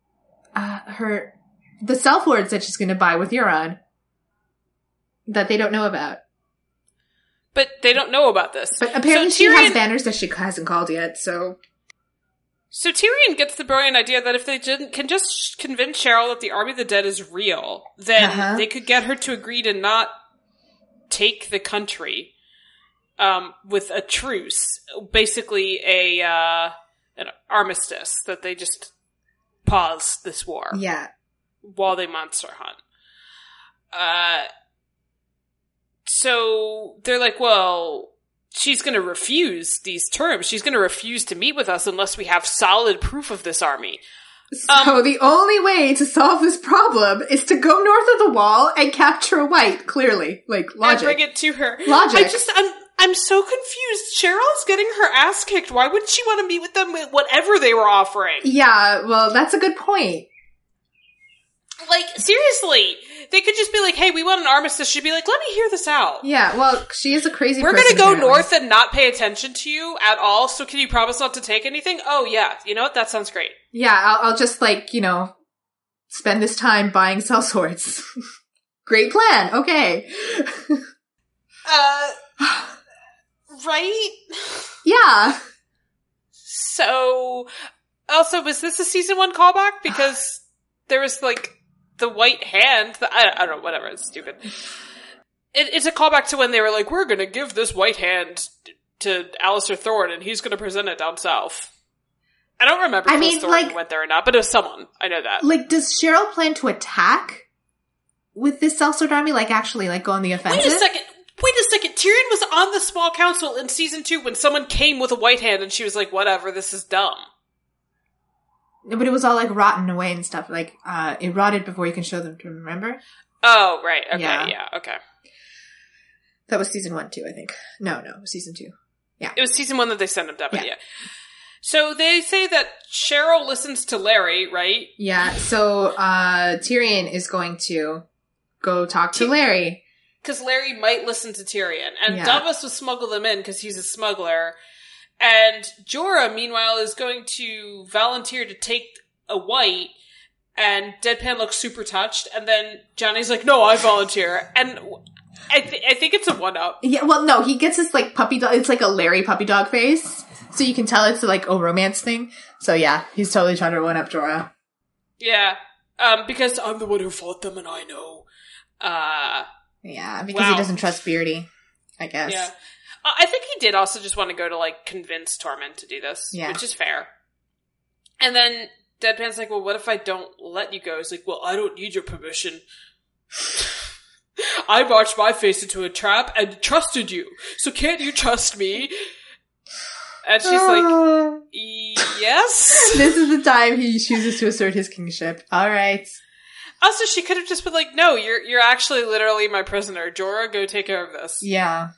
The self-words that she's going to buy with Euron. That they don't know about. But they don't know about this. But apparently she has banners that she hasn't called yet, so... So Tyrion gets the brilliant idea that if they can just convince Cheryl that the Army of the Dead is real, then they could get her to agree to not take the country with a truce. Basically an armistice, that they just pause this war. Yeah. While they monster hunt. So they're like, well... She's going to refuse these terms. She's going to refuse to meet with us unless we have solid proof of this army. So the only way to solve this problem is to go north of the wall and capture a White, clearly. Like, logic. And bring it to her. Logic. I'm so confused. Cheryl's getting her ass kicked. Why wouldn't she want to meet with them with whatever they were offering? Yeah, well, that's a good point. Like, seriously. They could just be like, hey, we want an armistice. She'd be like, let me hear this out. Yeah, well, she is a crazy person. We're going to go north and not pay attention to you at all, so can you promise not to take anything? Oh, yeah. You know what? That sounds great. Yeah, I'll just, like, you know, spend this time buying sellswords. Great plan. Okay. Right? Yeah. So, also, was this a season 1 callback? Because there was, like... the white hand, I don't know, whatever, it's stupid. It's a callback to when they were like, we're gonna give this white hand to Alistair Thorne and he's gonna present it down south. I don't remember if Thorne went there or not, but it was someone. I know that. Like, does Cheryl plan to attack with this sellsword army? Like, actually, like, go on the offensive? Wait a second. Tyrion was on the small council in season 2 when someone came with a white hand and she was like, whatever, this is dumb. But it was all, like, rotten away and stuff. Like, it rotted before you can show them to remember. Oh, right. Okay, yeah, okay. That was season 1, too, I think. No, it was season 2. Yeah. It was season 1 that they sent him down, yeah. So they say that Cheryl listens to Larry, right? Yeah, so Tyrion is going to go talk to Larry. Because Larry might listen to Tyrion. And Davos will smuggle them in because he's a smuggler. And Jorah, meanwhile, is going to volunteer to take a White, and Deadpan looks super touched, and then Johnny's like, no, I volunteer. And I think it's a one-up. Yeah, well, no, he gets this, like, puppy dog, it's like a Larry puppy dog face, so you can tell it's, like, a romance thing. So, yeah, he's totally trying to one-up Jorah. Yeah, because I'm the one who fought them, and I know. Yeah, because he doesn't trust Beardy, I guess. Yeah. I think he did also just want to go to, like, convince Tormund to do this, which is fair. And then Deadpan's like, well, what if I don't let you go? He's like, well, I don't need your permission. I marched my face into a trap and trusted you, so can't you trust me? And she's like, yes? This is the time he chooses to assert his kingship. All right. Also, she could have just been like, no, you're actually literally my prisoner. Jorah, go take care of this. Yeah.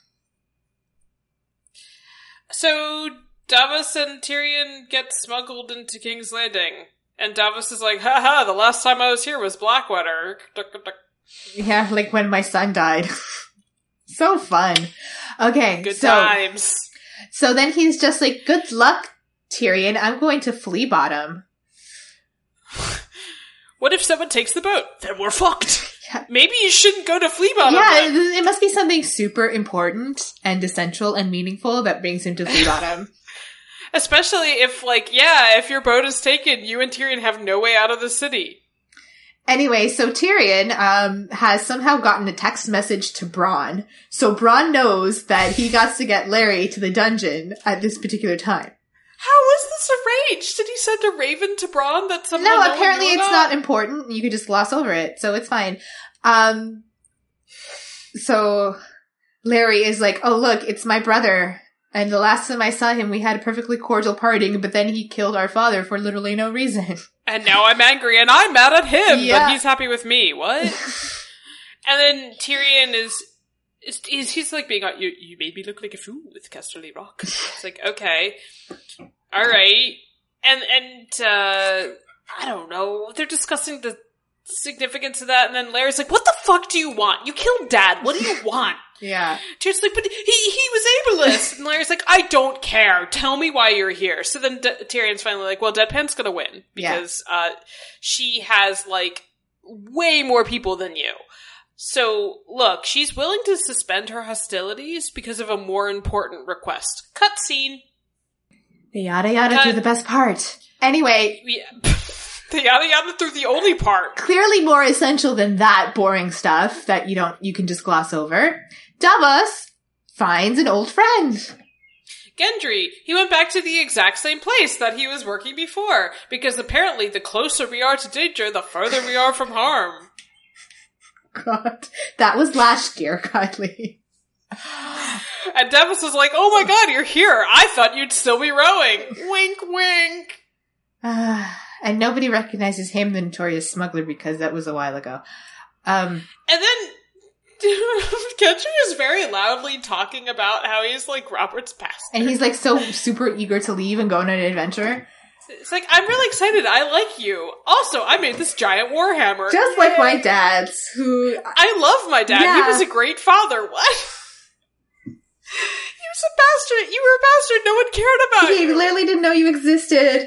So, Davos and Tyrion get smuggled into King's Landing. And Davos is like, haha, the last time I was here was Blackwater. Yeah, like when my son died. So fun. Okay, Good times. So then he's just like, good luck, Tyrion. I'm going to Flea Bottom. What if someone takes the boat? Then we're fucked. Yeah. Maybe you shouldn't go to Flea Bottom. Yeah, then. it must be something super important and essential and meaningful that brings him to Flea Bottom. Especially if, if your boat is taken, you and Tyrion have no way out of the city. Anyway, so Tyrion has somehow gotten a text message to Bronn. So Bronn knows that he got to get Larry to the dungeon at this particular time. How was this arranged? Did he send a raven to Bronn that somehow No, apparently it's not important. You could just gloss over it, so it's fine. So Larry is like, oh look, it's my brother. And the last time I saw him, we had a perfectly cordial parting, but then he killed our father for literally no reason. And now I'm angry and I'm mad at him, Yeah. but he's happy with me. What? And then Tyrion he's like being like, you made me look like a fool with Casterly Rock. It's like, okay. Alright. And I don't know. They're discussing the significance of that, and then Larry's like, what the fuck do you want? You killed Dad. What do you want? Yeah. Tyrion's like, but he was ableist. And Larry's like, I don't care. Tell me why you're here. So then Tyrion's finally like, well, Deadpan's gonna win. Because she has, way more people than you. So, look, she's willing to suspend her hostilities because of a more important request. Cutscene. The yada yada through the best part. Anyway. The yada yada through the only part. Clearly more essential than that boring stuff that you can just gloss over. Davos finds an old friend. Gendry. He went back to the exact same place that he was working before. Because apparently the closer we are to danger, the further we are from harm. God. That was last year, Kylie. And Davos was like, oh my god, you're here. I thought you'd still be rowing. Wink, wink. And nobody recognizes him, the notorious smuggler, because that was a while ago. And then Gendry is very loudly talking about how he's like Robert's bastard. And he's like so super eager to leave and go on an adventure. It's like, I'm really excited. I like you. Also, I made this giant warhammer. Just like my dad's, who... I love my dad. Yeah. He was a great father. What? He was a bastard. You were a bastard. No one cared about He you. literally didn't know you existed.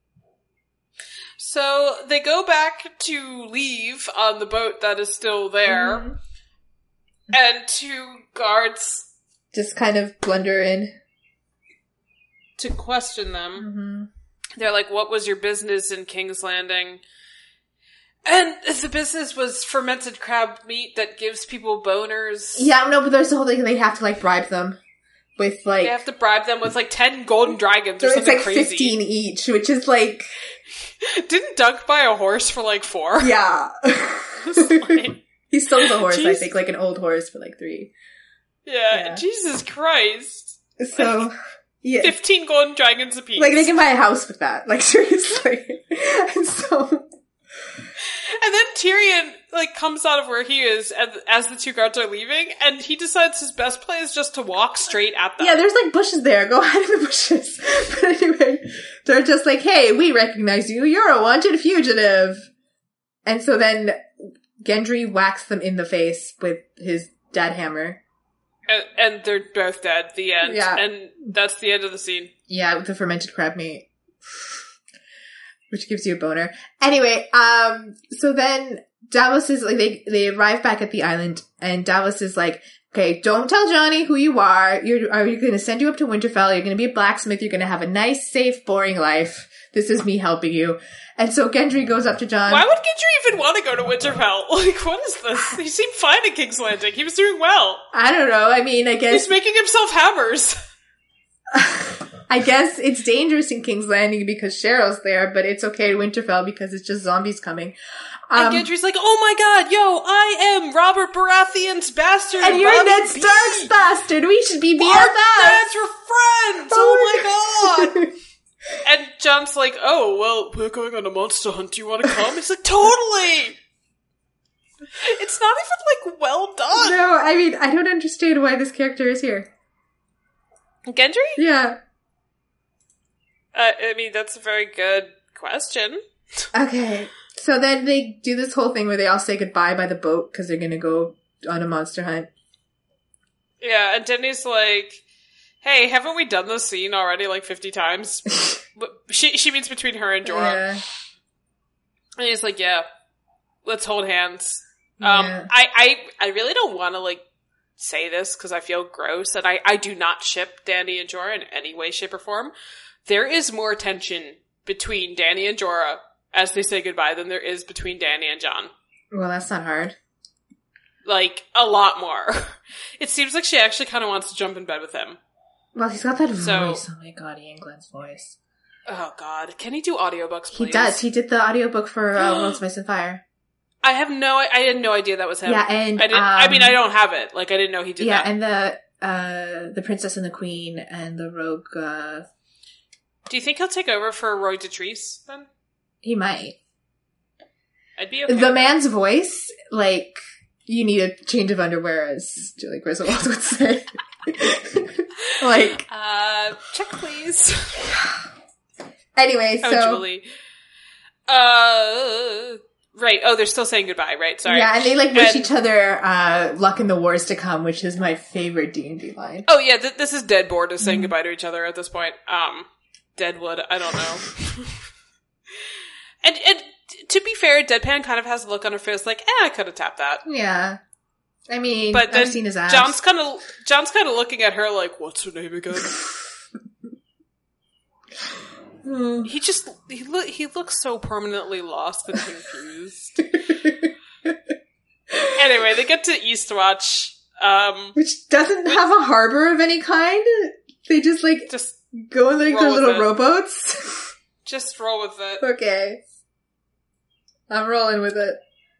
So they go back to leave on the boat that is still there. Mm-hmm. And two guards just kind of blunder in to question them. Mm-hmm. They're like, what was your business in King's Landing? And the business was fermented crab meat that gives people boners. Yeah, no, but there's the whole thing, they have to bribe them with They have to bribe them with 10 golden dragons or something crazy. It's 15 each, which is Didn't Dunk buy a horse for 4? Yeah. He sold a horse, I think, an old horse for 3. Yeah, Jesus Christ. So, yeah. 15 golden dragons apiece. They can buy a house with that. Seriously. And then Tyrion, comes out of where he is as the two guards are leaving, and he decides his best play is just to walk straight at them. Yeah, there's, bushes there. Go hide in the bushes. But anyway, they're just hey, we recognize you. You're a wanted fugitive. And so then Gendry whacks them in the face with his dad hammer. And they're both dead. The end. Yeah. And that's the end of the scene. Yeah, with the fermented crab meat. Which gives you a boner. Anyway, so then Davos is they arrive back at the island, and Davos is okay, don't tell Johnny who you are. Are you going to send you up to Winterfell? You're going to be a blacksmith. You're going to have a nice, safe, boring life. This is me helping you. And so Gendry goes up to Jon. Why would Gendry even want to go to Winterfell? What is this? He seemed fine at King's Landing. He was doing well. I don't know. I mean, I guess... He's making himself hammers. I guess it's dangerous in King's Landing because Cheryl's there, but it's okay at Winterfell because it's just zombies coming. And Gendry's oh my god, yo, I am Robert Baratheon's bastard. And you're Ned Stark's bastard. We should be BFFs. We're friends. Oh my god. And Jon's oh, well, we're going on a monster hunt. Do you want to come? He's totally. It's not even, like, well done. No, I mean, I don't understand why this character is here. Gendry? Yeah. I mean, that's a very good question. Okay. So then they do this whole thing where they all say goodbye by the boat because they're going to go on a monster hunt. Yeah, and Denny's like, hey, haven't we done this scene already like 50 times? she means between her and Jorah. Yeah. And he's like, yeah, let's hold hands. Yeah. I really don't want to, like, say this because I feel gross, and I do not ship Dany and Jorah in any way, shape, or form. There is more tension between Dany and Jorah as they say goodbye than there is between Dany and Jon. Well, that's not hard. Like, a lot more. It seems like she actually kind of wants to jump in bed with him. Well, he's got that voice. Oh my god, Ian Glenn's voice. Oh god. Can he do audiobooks, please? He does. He did the audiobook for World Spice and Fire. I had no idea that was him. Yeah, and I mean, I don't have it. Like, I didn't know he did that. Yeah, and the Princess and the Queen and the Rogue, Do you think he'll take over for Roy Dotrice, then? He might. I'd be okay. The man's voice, like, you need a change of underwear, as Julie Griswold would say. Like... check please. Anyway, so... Oh, Julie. Right. Oh, they're still saying goodbye, right? Sorry. Yeah, and they, like, wish each other luck in the wars to come, which is my favorite D&D line. Oh, yeah, this is Deadboard is saying goodbye to each other at this point. Deadwood, I don't know. and to be fair, Deadpan kind of has a look on her face like, I could have tapped that. Yeah. I mean, but then I've seen his ass. John's kind of looking at her like, what's her name again? He looks so permanently lost and confused. Anyway, they get to Eastwatch, which doesn't have a harbor of any kind. They just go in like their little rowboats. Just roll with it. Okay. I'm rolling with it.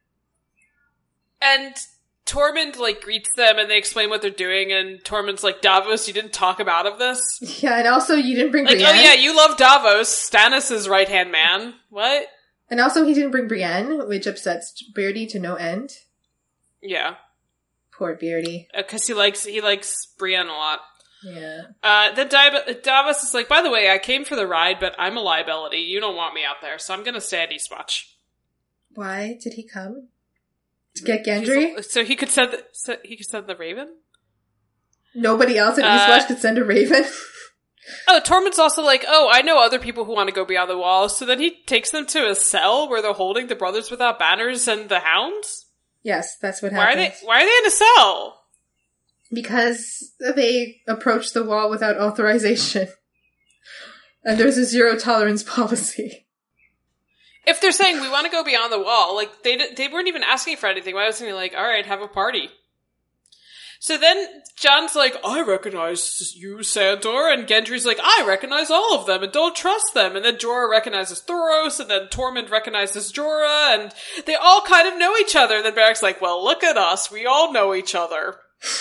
And Tormund, like, greets them and they explain what they're doing, and Tormund's like, Davos, you didn't talk him out of this? Yeah, and also you didn't bring Brienne. Brienne. Oh yeah, you love Davos, Stannis' right-hand man. What? And also he didn't bring Brienne, which upsets Beardy to no end. Yeah. Poor Beardy. Because he likes Brienne a lot. Yeah. Then Davos is like, by the way, I came for the ride, but I'm a liability. You don't want me out there, so I'm gonna stay at Eastwatch. Why did he come? To get Gendry? So he could send the Raven? Nobody else at Eastwatch could send a Raven? Oh, Tormund's also like, oh, I know other people who want to go beyond the wall, so then he takes them to a cell where they're holding the Brothers Without Banners and the Hounds? Yes, that's what happens. Why are they in a cell? Because they approach the wall without authorization. And there's a zero tolerance policy. If they're saying, we want to go beyond the wall, like, they weren't even asking for anything. Why wasn't he like, alright, have a party? So then, Jon's like, I recognize you, Sandor, and Gendry's like, I recognize all of them, and don't trust them, and then Jorah recognizes Thoros, and then Tormund recognizes Jorah, and they all kind of know each other, and then Beric's like, well, look at us, we all know each other.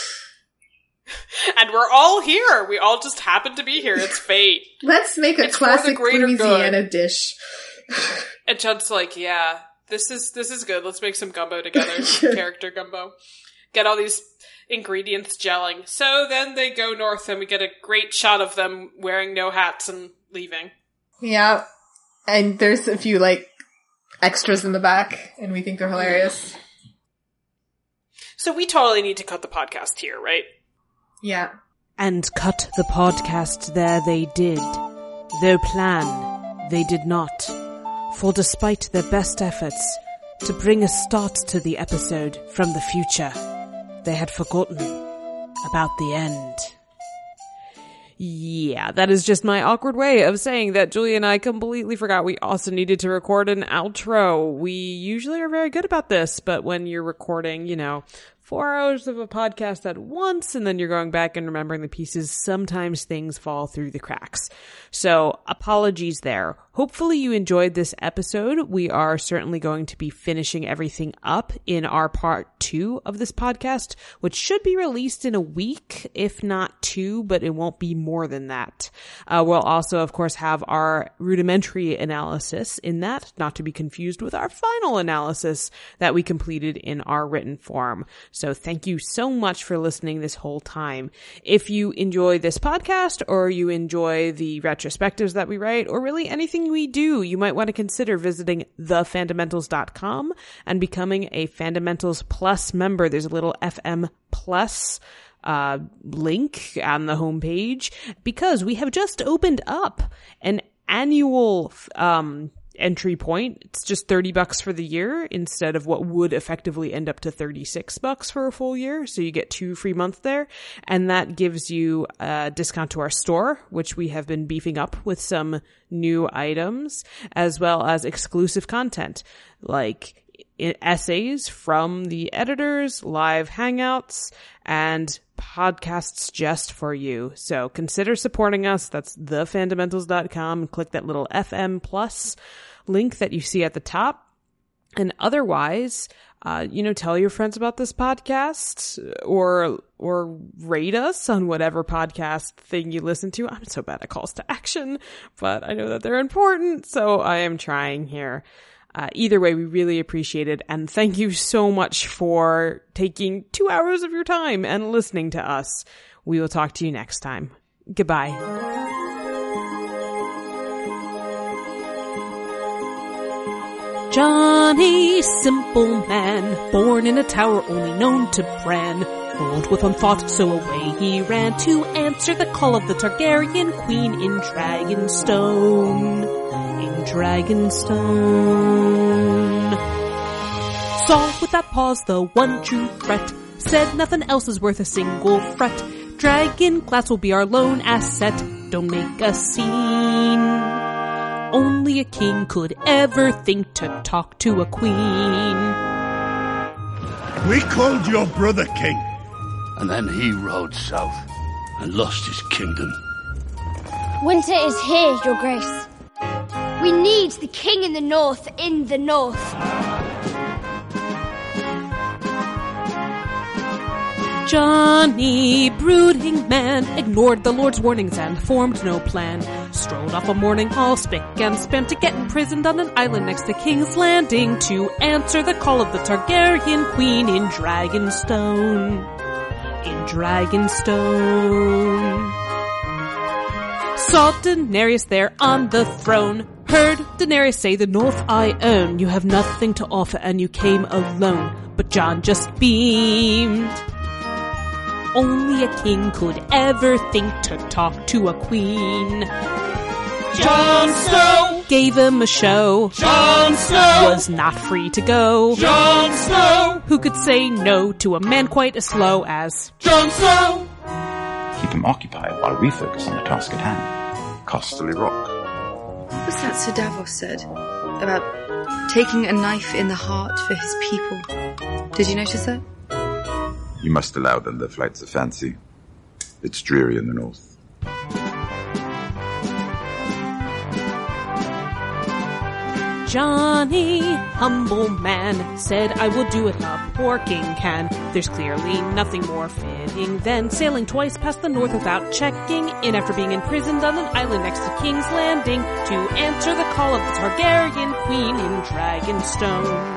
And we're all here, we all just happen to be here, it's fate. Let's make a classic Louisiana dish. And Jon's like, yeah, this is good. Let's make some gumbo together. Character gumbo. Get all these ingredients gelling. So then they go north and we get a great shot of them wearing no hats and leaving. Yeah. And there's a few, like, extras in the back, and we think they're hilarious. So we totally need to cut the podcast here, right? Yeah. And cut the podcast there they did. Though plan, they did not. For despite their best efforts to bring a start to the episode from the future, they had forgotten about the end. Yeah, that is just my awkward way of saying that Julie and I completely forgot we also needed to record an outro. We usually are very good about this, but when you're recording, 4 4 hours of a podcast at once, and then you're going back and remembering the pieces. Sometimes things fall through the cracks. So apologies there. Hopefully you enjoyed this episode. We are certainly going to be finishing everything up in our part 2 of this podcast, which should be released in a week, if not 2, but it won't be more than that. We'll also, of course, have our rudimentary analysis in that, not to be confused with our final analysis that we completed in our written form. So thank you so much for listening this whole time. If you enjoy this podcast, or you enjoy the retrospectives that we write, or really anything we do, you might want to consider visiting thefandamentals.com and becoming a Fandamentals Plus member. There's a little FM Plus link on the homepage, because we have just opened up an annual entry point. It's just $30 for the year instead of what would effectively end up to $36 for a full year. So you get 2 free months there. And that gives you a discount to our store, which we have been beefing up with some new items, as well as exclusive content like essays from the editors, live hangouts, and podcasts just for you. So consider supporting us. That's thefandamentals.com. Click that little FM Plus link that you see at the top. And otherwise, tell your friends about this podcast, or rate us on whatever podcast thing you listen to. I'm so bad at calls to action, but I know that they're important, so I am trying here. Either way, we really appreciate it. And thank you so much for taking 2 hours of your time and listening to us. We will talk to you next time. Goodbye. Johnny, simple man, born in a tower only known to Bran. Old with one thought, so away he ran to answer the call of the Targaryen queen in Dragonstone. Saw with that pause the one true threat, said nothing else is worth a single fret. Dragon glass will be our lone asset, don't make a scene. Only a king could ever think to talk to a queen. We called your brother king. And then he rode south and lost his kingdom. Winter is here, your grace. We need the king in the north, in the north. Johnny, brooding man, ignored the Lord's warnings and formed no plan. Strolled off a morning all spick and span to get imprisoned on an island next to King's Landing to answer the call of the Targaryen queen in Dragonstone. Saw Daenerys there on the throne. Heard Daenerys say, the north I own. You have nothing to offer and you came alone. But Jon just beamed. Only a king could ever think to talk to a queen. Jon Snow gave him a show. Jon Snow was not free to go. Jon Snow, who could say no to a man quite as slow as Jon Snow. Keep him occupied while we focus on the task at hand. Casterly Rock. What was that Sir Davos said about taking a knife in the heart for his people? Did you notice that? You must allow them their flights of fancy. It's dreary in the north. Johnny, humble man, said I will do it a poor king can. There's clearly nothing more fitting than sailing twice past the north without checking in after being imprisoned on an island next to King's Landing to answer the call of the Targaryen queen in Dragonstone.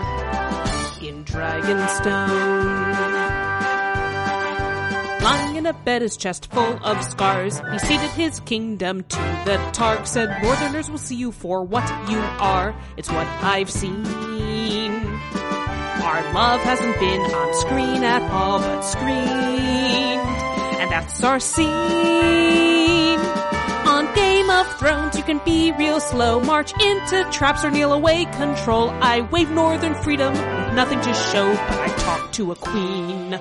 Lying in a bed, his chest full of scars, he ceded his kingdom to the Targ, said, Northerners will see you for what you are. It's what I've seen. Our love hasn't been on screen at all, but screamed. And that's our scene. On Game of Thrones, you can be real slow, march into traps or kneel away control. I wave northern freedom with nothing to show, but I talk to a queen.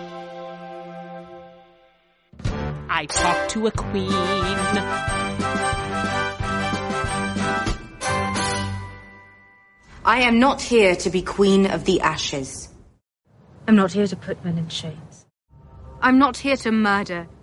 I talk to a queen. I am not here to be Queen of the Ashes. I'm not here to put men in chains. I'm not here to murder